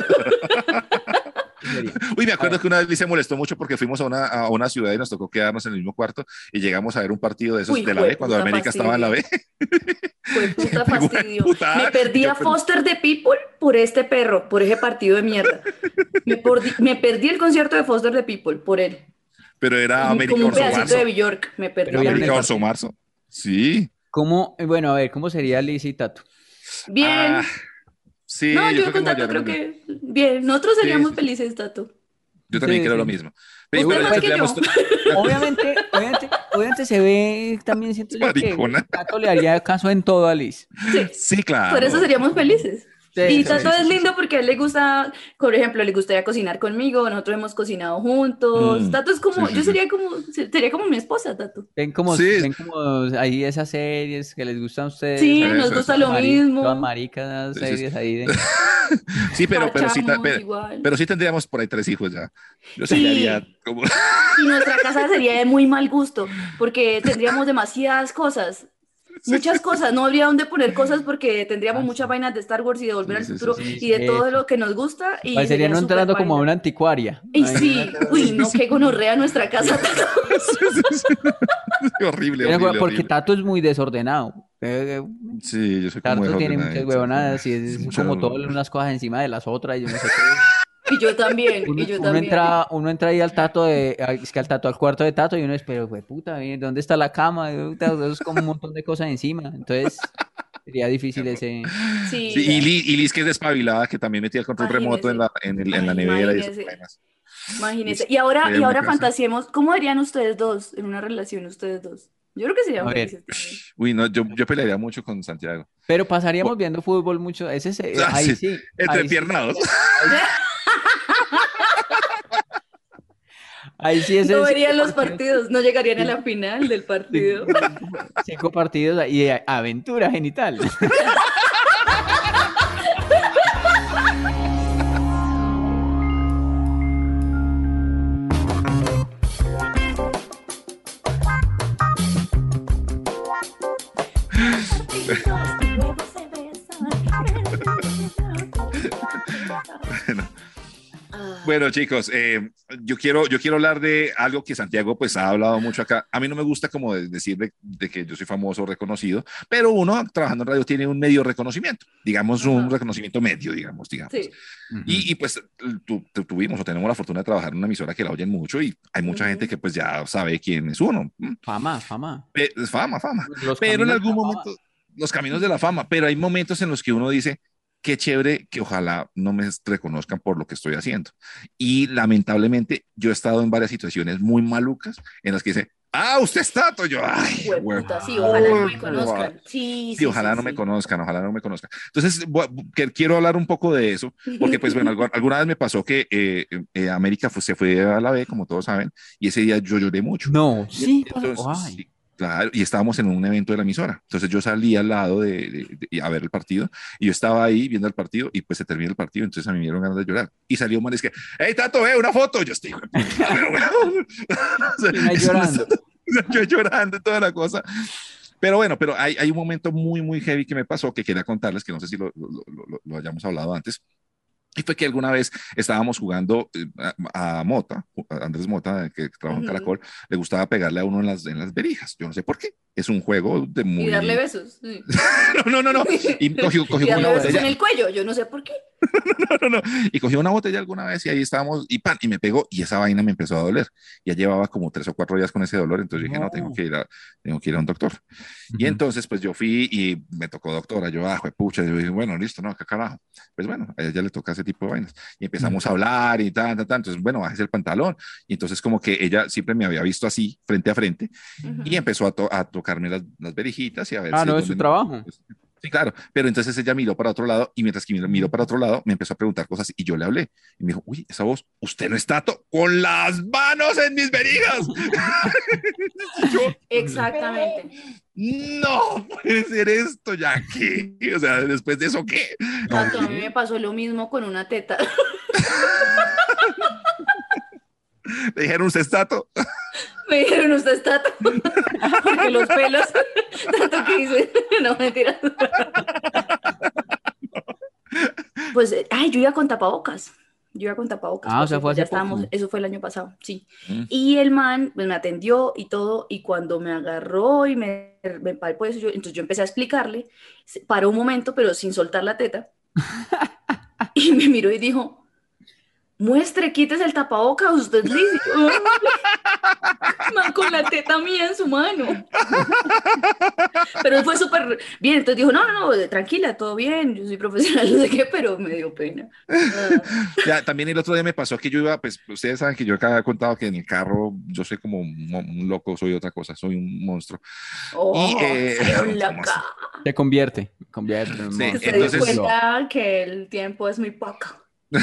Speaker 7: sería.
Speaker 5: Uy, me
Speaker 7: A
Speaker 5: acuerdo
Speaker 7: ver,
Speaker 5: que una vez Liz se molestó mucho porque fuimos a una, a una ciudad y nos tocó quedarnos en el mismo cuarto y llegamos a ver un partido de esos
Speaker 6: Uy,
Speaker 5: de la B cuando
Speaker 6: jueputa
Speaker 5: América estaba en la
Speaker 6: fastidio.
Speaker 5: B.
Speaker 6: Fue
Speaker 5: Se
Speaker 6: puta
Speaker 5: pegó una
Speaker 6: fastidio. Me
Speaker 5: putada y
Speaker 6: perdí
Speaker 5: yo,
Speaker 6: a
Speaker 5: pero,
Speaker 6: Foster the People por este perro, por ese partido de mierda. Me, perdí, me perdí el concierto de Foster the People por él.
Speaker 5: pero era
Speaker 6: Como,
Speaker 5: América
Speaker 6: como un
Speaker 5: Orso
Speaker 6: pedacito
Speaker 5: Marzo.
Speaker 6: de Bjork. Me perdí
Speaker 7: pero
Speaker 6: la
Speaker 7: vieron el
Speaker 5: América
Speaker 6: mierda.
Speaker 5: Orso Marzo. Sí.
Speaker 7: ¿cómo? eh, Bueno, a ver, ¿cómo sería Liz y Tato?
Speaker 6: Bien.
Speaker 5: Ah, sí,
Speaker 6: No,
Speaker 5: yo
Speaker 6: yo
Speaker 5: creo que
Speaker 6: con
Speaker 5: nos
Speaker 6: Tato creo
Speaker 5: hallaron bien.
Speaker 6: que bien. Nosotros
Speaker 5: Sí,
Speaker 6: seríamos
Speaker 5: sí, sí.
Speaker 6: felices, Tato.
Speaker 5: Yo también
Speaker 7: Sí,
Speaker 5: creo lo
Speaker 7: sí.
Speaker 5: mismo. Pero
Speaker 6: Usted
Speaker 5: bueno,
Speaker 6: más que
Speaker 5: tendríamos
Speaker 6: yo.
Speaker 7: Obviamente, obviamente, obviamente se ve, también siento yo que
Speaker 5: maricona.
Speaker 7: Tato le haría caso en todo a Liz.
Speaker 6: Sí.
Speaker 5: Sí, claro.
Speaker 6: Por eso seríamos felices.
Speaker 7: Sí,
Speaker 6: Y
Speaker 7: sí,
Speaker 6: Tato
Speaker 5: sí, sí,
Speaker 6: es
Speaker 5: sí,
Speaker 6: lindo
Speaker 5: sí.
Speaker 6: porque a él le gusta, por ejemplo, le gustaría cocinar conmigo, nosotros hemos cocinado juntos.
Speaker 5: Mm,
Speaker 6: Tato es
Speaker 5: sí,
Speaker 6: como,
Speaker 5: sí,
Speaker 6: yo
Speaker 5: sí.
Speaker 6: sería como, sería como mi esposa, Tato.
Speaker 7: Ven como,
Speaker 5: Sí,
Speaker 7: ven como ahí esas series que les gustan a ustedes,
Speaker 6: Sí,
Speaker 7: ahí,
Speaker 6: nos
Speaker 5: eso,
Speaker 6: gusta
Speaker 5: eso.
Speaker 6: lo
Speaker 7: mari- todas
Speaker 6: mismo,
Speaker 7: maricas,
Speaker 5: Sí, sí, sí.
Speaker 7: series ahí de...
Speaker 5: Sí, pero, pero sí, ta-
Speaker 6: parchamos
Speaker 5: pero,
Speaker 6: igual.
Speaker 5: pero sí tendríamos por ahí tres hijos ya. Yo sí le haría
Speaker 6: Sí,
Speaker 5: como.
Speaker 6: y nuestra casa sería de muy mal gusto porque tendríamos demasiadas cosas.
Speaker 5: Sí,
Speaker 6: Muchas cosas, no habría dónde poner cosas porque tendríamos
Speaker 7: Ah,
Speaker 6: muchas
Speaker 7: sí.
Speaker 6: vainas de Star Wars y de Volver
Speaker 5: Sí,
Speaker 6: al
Speaker 5: sí, sí,
Speaker 6: Futuro
Speaker 5: sí.
Speaker 7: Sí,
Speaker 6: y de todo
Speaker 7: eso.
Speaker 6: lo que nos gusta y
Speaker 7: Parecería
Speaker 6: sería
Speaker 7: no
Speaker 6: súper
Speaker 7: entrando como a
Speaker 6: baila.
Speaker 7: una anticuaria.
Speaker 6: Y
Speaker 7: Imagínate.
Speaker 6: sí, uy, no, qué gonorrea nuestra casa.
Speaker 5: Sí, sí, sí. Horrible,
Speaker 7: Pero,
Speaker 5: horrible,
Speaker 7: porque
Speaker 5: horrible.
Speaker 7: Tato es muy desordenado. Eh, eh,
Speaker 5: Sí, yo soy como
Speaker 7: Tato tiene
Speaker 5: desordenado.
Speaker 7: muchas
Speaker 5: sí,
Speaker 7: huevonadas y
Speaker 5: sí,
Speaker 7: es
Speaker 5: mucho-
Speaker 7: como todas unas cosas encima de las otras y yo no sé qué.
Speaker 6: Y yo también,
Speaker 7: Uno,
Speaker 6: y yo
Speaker 7: uno
Speaker 6: también.
Speaker 7: entra, uno entra ahí al Tato de, a- es que al Tato, al cuarto de Tato y uno es, pero güey, puta, ¿de ¿dónde está la cama? Puta, es como un montón de cosas encima. Entonces, sería difícil ese.
Speaker 6: Sí,
Speaker 5: Sí, y, Liz, y Liz, que es despabilada, que también metía el control remoto en la,
Speaker 6: imagínese,
Speaker 5: en el- en la
Speaker 6: ay,
Speaker 5: nevera y esas
Speaker 6: imagínese,
Speaker 5: vainas.
Speaker 6: imagínese.
Speaker 5: Liz,
Speaker 6: Y ahora,
Speaker 5: sería
Speaker 6: y
Speaker 5: una
Speaker 6: ahora
Speaker 5: casa.
Speaker 6: fantasiemos, ¿cómo harían ustedes dos en una relación, ustedes dos? Yo creo que
Speaker 7: A
Speaker 6: serían
Speaker 7: ver,
Speaker 6: felices también.
Speaker 5: Uy, no, yo, yo pelearía mucho con Santiago.
Speaker 7: pero pasaríamos
Speaker 5: Bu-
Speaker 7: viendo fútbol mucho. Ese es, eh,
Speaker 5: Ah,
Speaker 7: ahí
Speaker 5: sí,
Speaker 7: sí,
Speaker 5: entre
Speaker 7: ahí sí,
Speaker 5: piernados.
Speaker 7: ahí sí es
Speaker 6: No
Speaker 7: el
Speaker 6: verían los
Speaker 7: cinco por ciento,
Speaker 6: partidos, no llegarían a la final del partido.
Speaker 7: cinco, cinco partidos y eh, aventura genital.
Speaker 5: Bueno, bueno, chicos, eh, yo quiero, yo quiero hablar de algo que Santiago pues ha hablado mucho acá. A mí no me gusta como de- decir de, de que yo soy famoso o reconocido, pero uno trabajando en radio tiene un medio reconocimiento, digamos un
Speaker 6: Ajá.
Speaker 5: reconocimiento medio, digamos, digamos.
Speaker 6: Sí.
Speaker 5: Y, y, pues tu, tu- tuvimos o tenemos la fortuna de trabajar en una emisora que la oyen mucho y hay mucha
Speaker 6: Ujú.
Speaker 5: gente que pues ya sabe quién es uno. Mm,
Speaker 7: Fama, fama.
Speaker 5: pe- es fama, fama.
Speaker 7: Los
Speaker 5: Pero en
Speaker 7: caminos de
Speaker 5: algún
Speaker 7: la fama.
Speaker 5: momento, los caminos de la fama, pero hay momentos en los que uno dice, qué chévere que ojalá no me reconozcan por lo que estoy haciendo. Y lamentablemente yo he estado en varias situaciones muy malucas en las que dice, ah, usted es Tato. Yo, ay, güey.
Speaker 6: Hueputa, sí, ojalá no me
Speaker 5: Oh,
Speaker 6: conozcan. Sí,
Speaker 5: Sí,
Speaker 6: sí,
Speaker 5: ojalá
Speaker 6: sí,
Speaker 5: no me
Speaker 6: sí.
Speaker 5: conozcan, ojalá no me conozcan. Entonces, voy a- que- quiero hablar un poco de eso, porque pues bueno, algu- alguna vez me pasó que eh, eh, América fue- se fue a la B, como todos saben, y ese día yo lloré mucho.
Speaker 7: No,
Speaker 5: Y
Speaker 7: sí,
Speaker 5: entonces,
Speaker 7: ay.
Speaker 5: sí, claro, y estábamos en un evento de la emisora. Entonces yo salí al lado de, de- de- a ver el partido y yo estaba ahí viendo el partido y pues se terminó el partido. Entonces a mí me dieron ganas de llorar. Y salió un man y es que, hey, Tato, ve una foto. Yo estoy, "Hijo de puta, pero, weón". O sea,
Speaker 7: Y me
Speaker 5: eso no
Speaker 7: llorando.
Speaker 5: está- yo llorando y toda la cosa. Pero bueno, pero hay, hay un momento muy, muy heavy que me pasó que quería contarles, que no sé si lo, lo, lo, lo- lo hayamos hablado antes. Y fue que alguna vez estábamos jugando eh, a, a Mota, a Andrés Mota, que trabaja en
Speaker 6: Ujú.
Speaker 5: Caracol, le gustaba pegarle a uno en las, en las verijas. Yo no sé por qué. Es un juego de muy...
Speaker 6: Y darle besos. Sí.
Speaker 5: No, no, no, no. Y cogió, cogió
Speaker 6: Y
Speaker 5: una
Speaker 6: darle besos
Speaker 5: botella.
Speaker 6: en el cuello, yo no sé por qué.
Speaker 5: No, no, no. Y cogió una botella alguna vez y ahí estábamos y pan, y me pegó y esa vaina me empezó a doler. Ya llevaba como tres o cuatro días con ese dolor, entonces dije, no,
Speaker 7: No.
Speaker 5: tengo que ir a, tengo que ir a un doctor. Y
Speaker 7: Ujú.
Speaker 5: entonces, pues yo fui y me tocó doctora. Yo, ah, pucha, yo dije, bueno, listo, no, acá carajo. Pues bueno, a ella ya le toca ese tipo de vainas. Y empezamos a hablar y tal, tal, tal. Entonces, bueno, bájese el pantalón. Y entonces, como que ella siempre me había visto así, frente a frente, y empezó a, to- a tocarme las, las verijitas y a ver
Speaker 7: Ah,
Speaker 5: si
Speaker 7: no, es
Speaker 5: dónde
Speaker 7: su
Speaker 5: me-
Speaker 7: trabajo.
Speaker 5: Sí, claro, pero entonces ella miró para otro lado y mientras que miró, miró para otro lado me empezó a preguntar cosas y yo le hablé y me dijo, uy, esa voz, usted no está to- con las manos en mis verijas. Y yo,
Speaker 6: Exactamente.
Speaker 5: no puede ser esto ya que, o sea, después de eso, ¿qué?
Speaker 6: Tato, a mí me pasó lo mismo con una teta.
Speaker 5: Le dijeron, ¿usted está to-?"
Speaker 6: Me dijeron, usted está tato. Porque los pelos, tanto que hice, no mentira. Pues, eh, ay, yo iba con tapabocas. Yo iba con tapabocas.
Speaker 7: Ah, o sea,
Speaker 6: porque
Speaker 7: fue
Speaker 6: ya
Speaker 7: hace
Speaker 6: estábamos,
Speaker 7: poco.
Speaker 6: eso fue el año pasado, sí.
Speaker 5: Mm.
Speaker 6: Y el man pues, me atendió y todo, y cuando me agarró y me, me paró, pues, yo, entonces yo empecé a explicarle, se- paró un momento, pero sin soltar la teta, y me miró y dijo, muestre, quítese el tapabocas, usted es liso. Man, con la teta mía en su mano. Pero fue súper bien, entonces dijo, no, no, no, tranquila, todo bien, yo soy profesional, no sé qué, pero me dio pena. Ah,
Speaker 5: Ya, también el otro día me pasó que yo iba, pues ustedes saben que yo acá he contado que en el carro yo soy como un, mo- un loco, soy otra cosa, soy un monstruo.
Speaker 6: oh,
Speaker 5: Y, eh,
Speaker 6: salieron
Speaker 5: ¿cómo así?
Speaker 6: loca.
Speaker 7: Se convierte, convierte en un
Speaker 5: Sí,
Speaker 7: monstruo.
Speaker 6: Se
Speaker 5: entonces-
Speaker 6: dio cuenta que el tiempo es muy poco.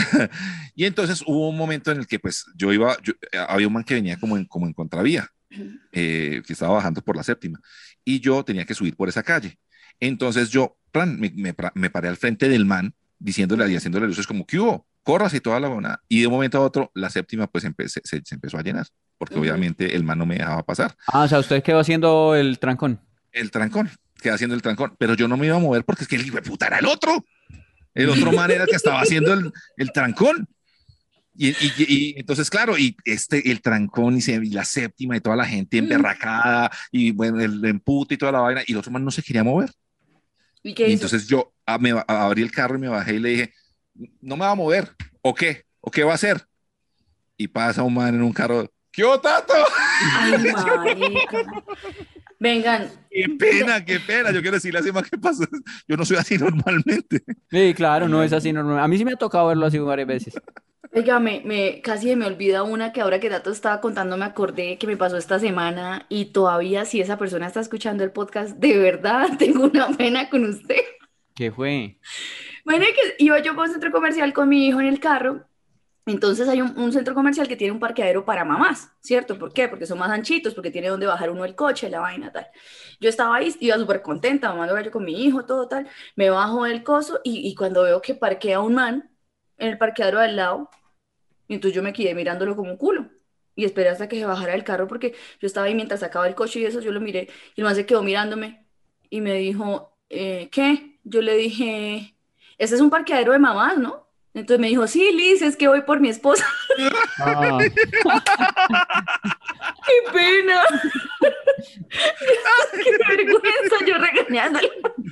Speaker 5: Y entonces hubo un momento en el que pues yo iba, yo- había un man que venía como en, como en contravía, eh, que estaba bajando por la séptima, y yo tenía que subir por esa calle. Entonces yo plan, me, me, pra- me paré al frente del man, diciéndole y haciéndole luces como, ¿qué hubo? Corras y toda la buena. Y de un momento a otro, la séptima pues empe- se, se- se empezó a llenar, porque
Speaker 6: Ujú.
Speaker 5: obviamente el man no me dejaba pasar.
Speaker 7: Ah, o sea, usted quedó haciendo el trancón.
Speaker 5: El trancón, quedé haciendo el trancón, pero yo no me iba a mover porque es que el hijo de puta era el otro. El otro man era el que estaba haciendo el, el trancón. Y, y- y- y entonces, claro, y este, el trancón y, se- y la séptima y toda la gente emberracada y bueno, el empute y toda la vaina, y el otro man no se quería mover.
Speaker 6: ¿Y qué
Speaker 5: Y
Speaker 6: hizo?
Speaker 5: entonces yo a- me, a- abrí el carro y me bajé y le dije, no me va a mover, ¿o qué? ¿O qué va a hacer? Y pasa un man en un carro, ¿qué hubo, Tato?
Speaker 6: Ay, marica. Vengan,
Speaker 5: Qué pena, qué pena. Yo quiero decirle así más que pasó. Yo no soy así normalmente.
Speaker 7: Sí, claro, no es así normal. A mí sí me ha tocado verlo así varias veces.
Speaker 6: oiga, me, me, casi se me olvida una que ahora que Tato estaba contando me acordé que me pasó esta semana y todavía si esa persona está escuchando el podcast, de verdad tengo una pena con usted.
Speaker 7: ¿Qué fue?
Speaker 6: Bueno, que iba yo por un centro comercial con mi hijo en el carro. Entonces hay un, un centro comercial que tiene un parqueadero para mamás, ¿cierto? ¿Por qué? Porque son más anchitos, porque tiene donde bajar uno el coche, la vaina, tal. Yo estaba ahí, iba súper contenta, mamando gallo con mi hijo, todo tal. Me bajo del coso y, y cuando veo que parquea un man en el parqueadero al lado, y entonces yo me quedé mirándolo como un culo. Y esperé hasta que se bajara del carro porque yo estaba ahí mientras sacaba el coche y eso, yo lo miré. Y el man se quedó mirándome y me dijo, eh, ¿qué? Yo le dije, ese es un parqueadero de mamás, ¿no? Entonces me dijo, sí, Liz, es que voy por mi esposa.
Speaker 7: Ah,
Speaker 6: ¡Qué pena! ¡Qué vergüenza! Yo regañándole.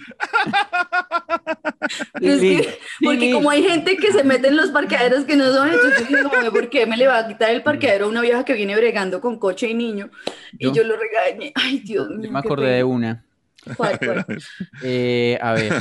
Speaker 6: Es
Speaker 7: Lili,
Speaker 6: que, porque
Speaker 7: Lili.
Speaker 6: como hay gente que se mete en los parqueaderos que no son, entonces yo digo, ¿por qué me le va a quitar el parqueadero a una vieja que viene bregando con coche y niño? Y
Speaker 7: Yo-
Speaker 6: yo lo regañé. Ay, Dios
Speaker 7: yo
Speaker 6: mío.
Speaker 7: me
Speaker 6: qué
Speaker 7: acordé
Speaker 6: pena.
Speaker 7: de una.
Speaker 6: ¿Cuál, cuál?
Speaker 7: Eh, a ver,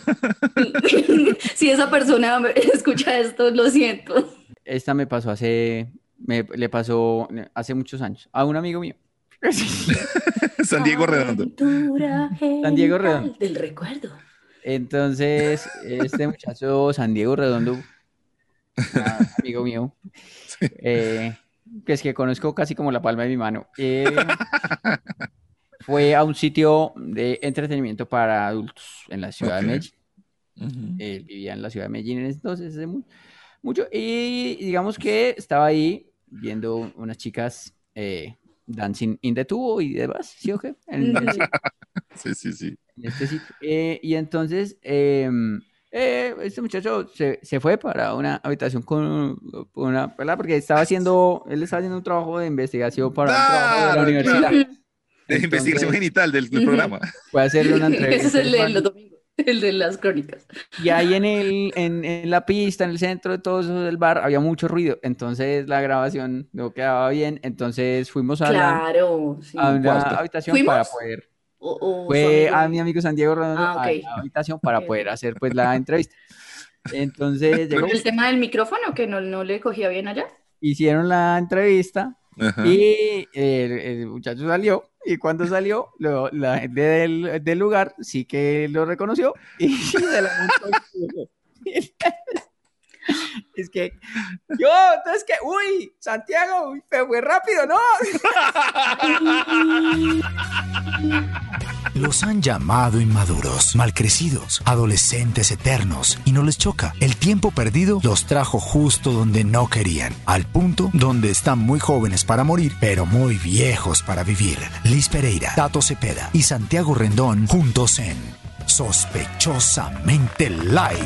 Speaker 6: Si esa persona escucha esto, lo siento.
Speaker 7: esta me pasó hace, me, le pasó hace muchos años a un amigo mío.
Speaker 5: San Diego Redondo.
Speaker 6: Aventura
Speaker 7: San Diego
Speaker 6: genial
Speaker 7: Redondo.
Speaker 6: del recuerdo.
Speaker 7: Entonces, este muchacho San Diego Redondo, ah, amigo mío, eh, que es que conozco casi como la palma de mi mano, eh, fue a un sitio de entretenimiento para adultos en la ciudad
Speaker 5: Ok.
Speaker 7: de Medellín.
Speaker 5: Ujú.
Speaker 7: Él vivía en la ciudad de Medellín en ese entonces, hace mu- mucho, y digamos que estaba ahí viendo unas chicas eh, dancing in the tubo y demás, ¿sí o qué? En, en-
Speaker 5: Sí, sí, sí.
Speaker 7: en este sitio. Eh, y entonces, eh, eh, este muchacho se, se fue para una habitación con, con una pelada porque estaba haciendo, él estaba haciendo un trabajo de investigación para un trabajo de la
Speaker 5: Claro,
Speaker 7: universidad.
Speaker 5: claro. De
Speaker 7: Entonces,
Speaker 5: investigación genital del, del programa.
Speaker 7: fue a hacerle una
Speaker 6: Ese
Speaker 7: entrevista.
Speaker 6: es el de los domingos, el de las crónicas.
Speaker 7: Y ahí en, el, en, en la pista, en el centro de todo eso del bar, había mucho ruido. Entonces la grabación no quedaba bien. Entonces fuimos a, la,
Speaker 6: Claro, sí.
Speaker 7: a una
Speaker 5: Cuarto.
Speaker 7: habitación
Speaker 6: ¿Fuimos?
Speaker 7: para poder.
Speaker 6: O, o su
Speaker 7: Fue
Speaker 6: amigo.
Speaker 7: a mi amigo San Diego Redondo
Speaker 6: Ah, ok.
Speaker 7: a la habitación para
Speaker 6: Ok.
Speaker 7: poder hacer pues la entrevista. Entonces llegó,
Speaker 6: El tema del micrófono que no, no le cogía bien allá.
Speaker 7: hicieron la entrevista
Speaker 5: Ajá.
Speaker 7: y el, el muchacho salió y cuando salió, lo- la gente del, del lugar sí que lo reconoció y se la montó. Es que yo, entonces que, uy, Santiago, uy, fue fue rápido, ¿no?
Speaker 8: Los han llamado inmaduros, malcrecidos, adolescentes eternos, y no les choca. El tiempo perdido los trajo justo donde no querían, al punto donde están muy jóvenes para morir, pero muy viejos para vivir. Liz Pereira, Tato Cepeda y Santiago Rendón juntos en Sospechosamente Light.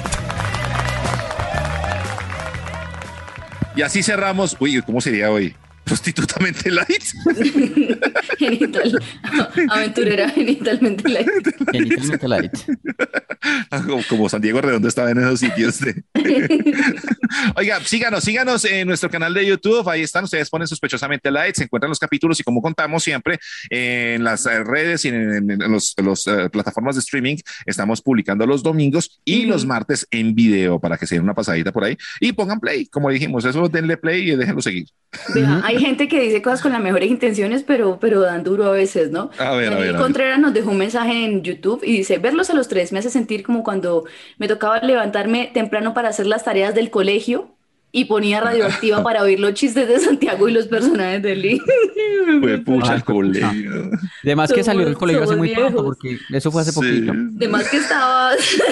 Speaker 5: Y así cerramos. Uy, ¿cómo sería hoy? Prostitutamente light.
Speaker 6: Genital, aventurera genitalmente light.
Speaker 7: Genitalmente light.
Speaker 5: como, como San Diego Redondo estaba en esos sitios. De... Oiga, síganos, síganos en nuestro canal de YouTube. Ahí están, ustedes ponen Sospechosamente Light, se encuentran los capítulos y como contamos siempre en las redes y en, en los, los uh, plataformas de streaming, estamos publicando los domingos y uh-huh. los martes en video para que se den una pasadita por ahí y pongan play. Como dijimos, eso denle play y déjenlo seguir.
Speaker 6: Vea, hay gente que dice cosas con las mejores intenciones, pero, pero dan duro a veces, ¿no?
Speaker 5: A ver,
Speaker 6: Daniel
Speaker 5: a ver, a
Speaker 6: Contreras
Speaker 5: ver.
Speaker 6: nos dejó un mensaje en YouTube y dice: verlos a los tres me hace sentir como cuando me tocaba levantarme temprano para hacer las tareas del colegio y ponía radioactiva para oír los chistes de Santiago y los personajes de Lee.
Speaker 5: Fue pucha el colegio.
Speaker 7: De más que salió del colegio hace muy
Speaker 6: viejos.
Speaker 7: pronto, porque eso fue hace
Speaker 5: Sí.
Speaker 7: poquito.
Speaker 6: De más que estaba,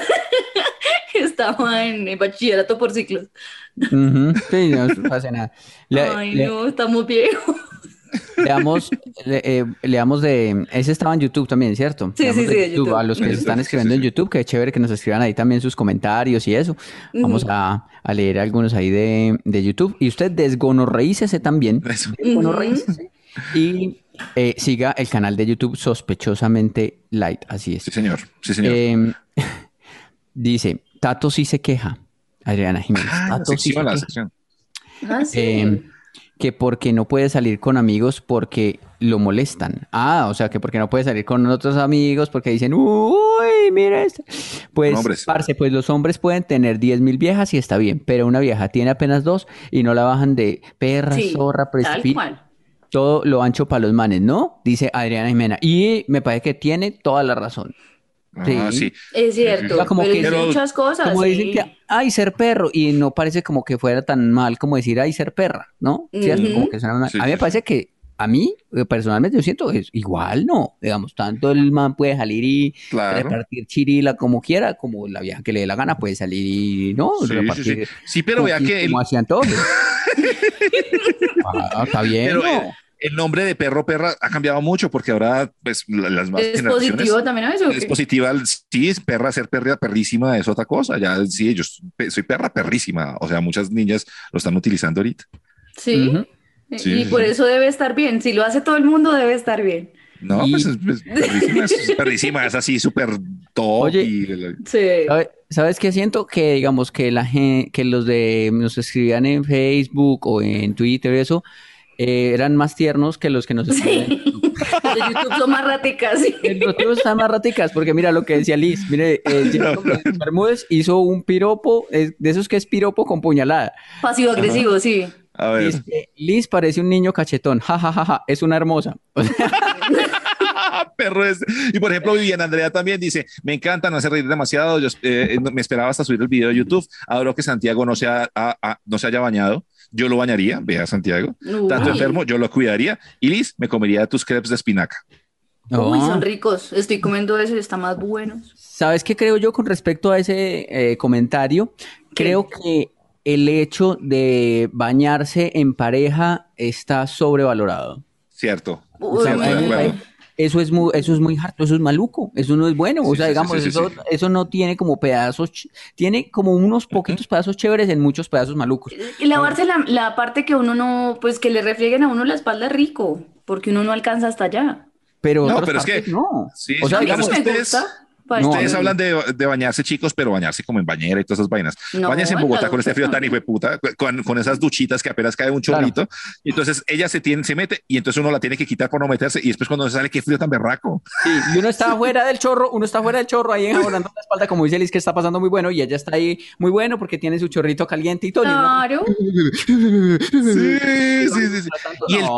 Speaker 6: estaba en, en bachillerato por ciclos.
Speaker 7: Uh-huh. Sí, no, no pasa nada. Le,
Speaker 6: Ay,
Speaker 7: le-
Speaker 6: no, estamos viejos.
Speaker 7: leamos, le- eh, leamos de... Ese estaba en YouTube también, ¿cierto?
Speaker 6: Sí,
Speaker 7: Leamos
Speaker 6: sí,
Speaker 7: de
Speaker 6: sí, de YouTube.
Speaker 7: A los que se están escribiendo en YouTube, que chévere que nos escriban ahí también sus comentarios y eso. Vamos a, a leer algunos ahí de, de YouTube. Y usted desgonorreícese también.
Speaker 5: Eso.
Speaker 7: Desgonorreícese. Y eh, siga el canal de YouTube Sospechosamente Light. Así es.
Speaker 5: Sí, señor. Sí, señor.
Speaker 7: Eh, dice, Tato sí se queja. Adriana Jiménez.
Speaker 5: ah, la
Speaker 7: Tato sí se
Speaker 5: sección, la
Speaker 7: queja.
Speaker 5: sección.
Speaker 6: Ah, sí.
Speaker 7: Eh, que porque no puede salir con amigos porque lo molestan. Ah, o sea, que porque no puede salir con otros amigos porque dicen, uy, mira esto. Pues,
Speaker 5: Hombres.
Speaker 7: parce, pues los hombres pueden tener diez mil viejas y está bien, pero una vieja tiene apenas dos y no la bajan de perra,
Speaker 6: Sí,
Speaker 7: zorra,
Speaker 6: tal
Speaker 7: precipicio.
Speaker 6: cual.
Speaker 7: Todo lo ancho para los manes, ¿no? Dice Adriana Jimena. Y me parece que tiene toda la razón.
Speaker 5: Ah, sí.
Speaker 6: Es cierto,
Speaker 7: O sea, como
Speaker 6: pero
Speaker 7: que-
Speaker 6: dice
Speaker 5: Pero-
Speaker 6: muchas cosas.
Speaker 7: Como
Speaker 6: sí.
Speaker 7: dicen que, ay, ser perro, y no parece como que fuera tan mal como decir, ay, ser perra, ¿no? ¿Cierto?
Speaker 6: Ujú.
Speaker 7: Como que suena mal.
Speaker 5: Sí,
Speaker 7: a mí me
Speaker 5: sí,
Speaker 7: parece que, a mí, eh, personalmente, yo siento que es igual, ¿no? Digamos, tanto el man puede salir y
Speaker 5: Claro.
Speaker 7: repartir chirila como quiera, como la vieja que le dé la gana puede salir y, ¿no?
Speaker 5: Sí, sí,
Speaker 7: repartir
Speaker 5: sí. Sí, pero vea
Speaker 7: cookies
Speaker 5: que el,
Speaker 7: como hacían todos. Ah, está bien,
Speaker 5: pero
Speaker 7: ¿no?
Speaker 5: el, el nombre de perro perra ha cambiado mucho porque ahora pues la- las más
Speaker 6: ¿Es
Speaker 5: generaciones
Speaker 6: positivo también eso? o
Speaker 5: es
Speaker 6: qué?
Speaker 5: positiva. Sí, es perra, ser perra perrísima es otra cosa. Ya sí, ellos pe- soy perra perrísima. O sea, muchas niñas lo están utilizando ahorita.
Speaker 6: Sí.
Speaker 7: Ujú.
Speaker 6: Y
Speaker 5: Sí, sí,
Speaker 6: por
Speaker 5: sí.
Speaker 6: eso debe estar bien. Si lo hace todo el mundo, debe estar bien.
Speaker 5: No,
Speaker 7: Y-
Speaker 5: pues es, es perrísima, es perrísima, es así súper top.
Speaker 7: Oye,
Speaker 5: y,
Speaker 6: Sí.
Speaker 7: ¿Sabe- ¿Sabes qué siento? Que digamos que la gen- que los de nos escribían en Facebook o en Twitter y eso eh, eran más tiernos que los que nos escriben.
Speaker 6: Sí. Los de YouTube son más raticas. Sí.
Speaker 7: Los tíos están más raticas, porque mira lo que decía Liz, mire, eh, Jacob Bermúdez hizo un piropo, eh, de esos que es piropo con puñalada.
Speaker 6: Pasivo agresivo, sí.
Speaker 5: a ver,
Speaker 7: Dice, Liz parece un niño cachetón, ja, ja, ja, ja, es una hermosa. O sea,
Speaker 5: perro es. Y por ejemplo, Viviana Andrea también dice: me encanta, no hace reír demasiado. Yo eh, no- me esperaba hasta subir el video de YouTube. Adoro que Santiago no, sea, a- a- no se haya bañado. Yo lo bañaría, vea Santiago.
Speaker 6: Uy.
Speaker 5: Tanto enfermo, yo lo cuidaría. Y Liz, me comería tus crepes de espinaca.
Speaker 6: Uy,
Speaker 7: no.
Speaker 6: son ricos. Estoy comiendo eso y están más buenos.
Speaker 7: ¿Sabes qué creo yo con respecto a ese eh, comentario? Creo que el hecho de bañarse en pareja está sobrevalorado.
Speaker 5: Cierto.
Speaker 6: Uy,
Speaker 7: O sea,
Speaker 5: Estoy de
Speaker 7: a mí me
Speaker 5: acuerdo.
Speaker 7: parece- eso es muy, eso es muy harto, eso es maluco, eso no es bueno. O
Speaker 5: Sí,
Speaker 7: sea,
Speaker 5: sí,
Speaker 7: digamos,
Speaker 5: sí, sí,
Speaker 7: eso,
Speaker 5: sí.
Speaker 7: eso no tiene como pedazos, ch- tiene como unos poquitos pedazos chéveres en muchos pedazos malucos.
Speaker 6: Y lavarse la, la parte que uno no, pues que le refrieguen a uno la espalda es rico, porque uno no alcanza hasta allá.
Speaker 7: Pero,
Speaker 5: No,
Speaker 7: otras
Speaker 5: pero es que-
Speaker 7: partes no.
Speaker 5: sí,
Speaker 7: O sea,
Speaker 5: sí,
Speaker 6: A mí
Speaker 7: digamos,
Speaker 6: sí me
Speaker 5: ustedes-
Speaker 6: gusta. Para
Speaker 7: No,
Speaker 5: Ustedes
Speaker 6: estar-
Speaker 5: hablan de, de bañarse, chicos, pero bañarse como en bañera y todas esas vainas.
Speaker 6: No,
Speaker 5: Báñense en
Speaker 6: en
Speaker 5: Bogotá
Speaker 6: la
Speaker 5: con este
Speaker 6: ducha
Speaker 5: frío tan
Speaker 6: también.
Speaker 5: hijo de puta, con, con esas duchitas que apenas cae un
Speaker 7: Claro.
Speaker 5: chorrito. Y entonces ella se, tiene, se mete y entonces uno la tiene que quitar por no meterse. Y después cuando sale, qué frío tan berraco.
Speaker 7: sí, y uno está fuera del chorro, uno está fuera del chorro ahí enjabonando la espalda, como dice Liz, que está pasando muy bueno, y ella está ahí muy bueno porque tiene su chorrito caliente y todo. y uno-
Speaker 6: Claro.
Speaker 5: Sí, sí, sí. sí. Y el,
Speaker 7: No.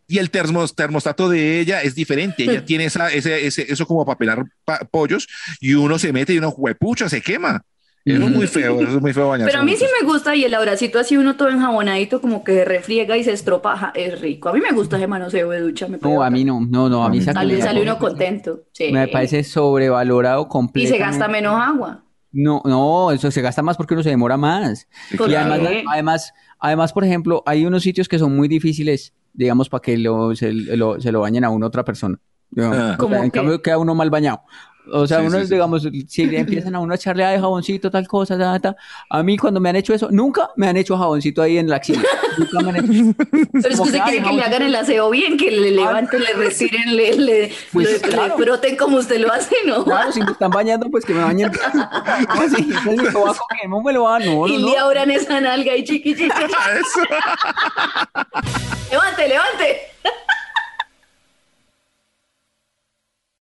Speaker 5: Y el termos, termostato de ella es diferente. Ella tiene esa, ese, ese, eso como para pelar pa pollos y uno se mete y uno huepucha, se quema. Eso es muy feo, eso es muy feo bañarse.
Speaker 6: Pero a mí sí me gusta y el abracito así uno todo enjabonadito como que refriega y se estropa, es rico. A mí me gusta ese manoseo de ducha. Me
Speaker 7: no, a mí no, no, no, a mí
Speaker 6: sale, sale uno contento. Sí.
Speaker 7: Me parece sobrevalorado completamente.
Speaker 6: Y se gasta menos agua.
Speaker 7: No, no, eso se gasta más porque uno se demora más.
Speaker 6: ¿Por
Speaker 7: Y además,
Speaker 6: qué?
Speaker 7: además, además, por ejemplo, hay unos sitios que son muy difíciles, digamos, para que lo, se, lo, se lo bañen a una otra persona.
Speaker 5: Ah.
Speaker 6: ¿Cómo
Speaker 7: En
Speaker 6: qué?
Speaker 7: cambio, queda uno mal bañado. O sea,
Speaker 5: Sí,
Speaker 7: uno,
Speaker 5: sí, sí.
Speaker 7: digamos, si le empiezan a uno a echarle de jaboncito, tal cosa, ta, ta. A mí cuando me han hecho eso, nunca me han hecho jaboncito ahí en la axila. Nunca me han hecho.
Speaker 6: Pero es que
Speaker 7: Como
Speaker 6: usted
Speaker 7: que,
Speaker 6: quiere
Speaker 7: ay,
Speaker 6: que le hagan el aseo bien, que le levanten, le retiren, le, le,
Speaker 7: Pues,
Speaker 6: le,
Speaker 7: claro.
Speaker 6: le froten como usted lo hace, ¿no?
Speaker 7: Claro, si me están bañando, pues que me bañen. Así, entonces me lo va a coger, no me lo va a, no, no,
Speaker 6: Y
Speaker 7: no.
Speaker 6: le abran esa nalga y chiqui chiqui.
Speaker 5: Eso.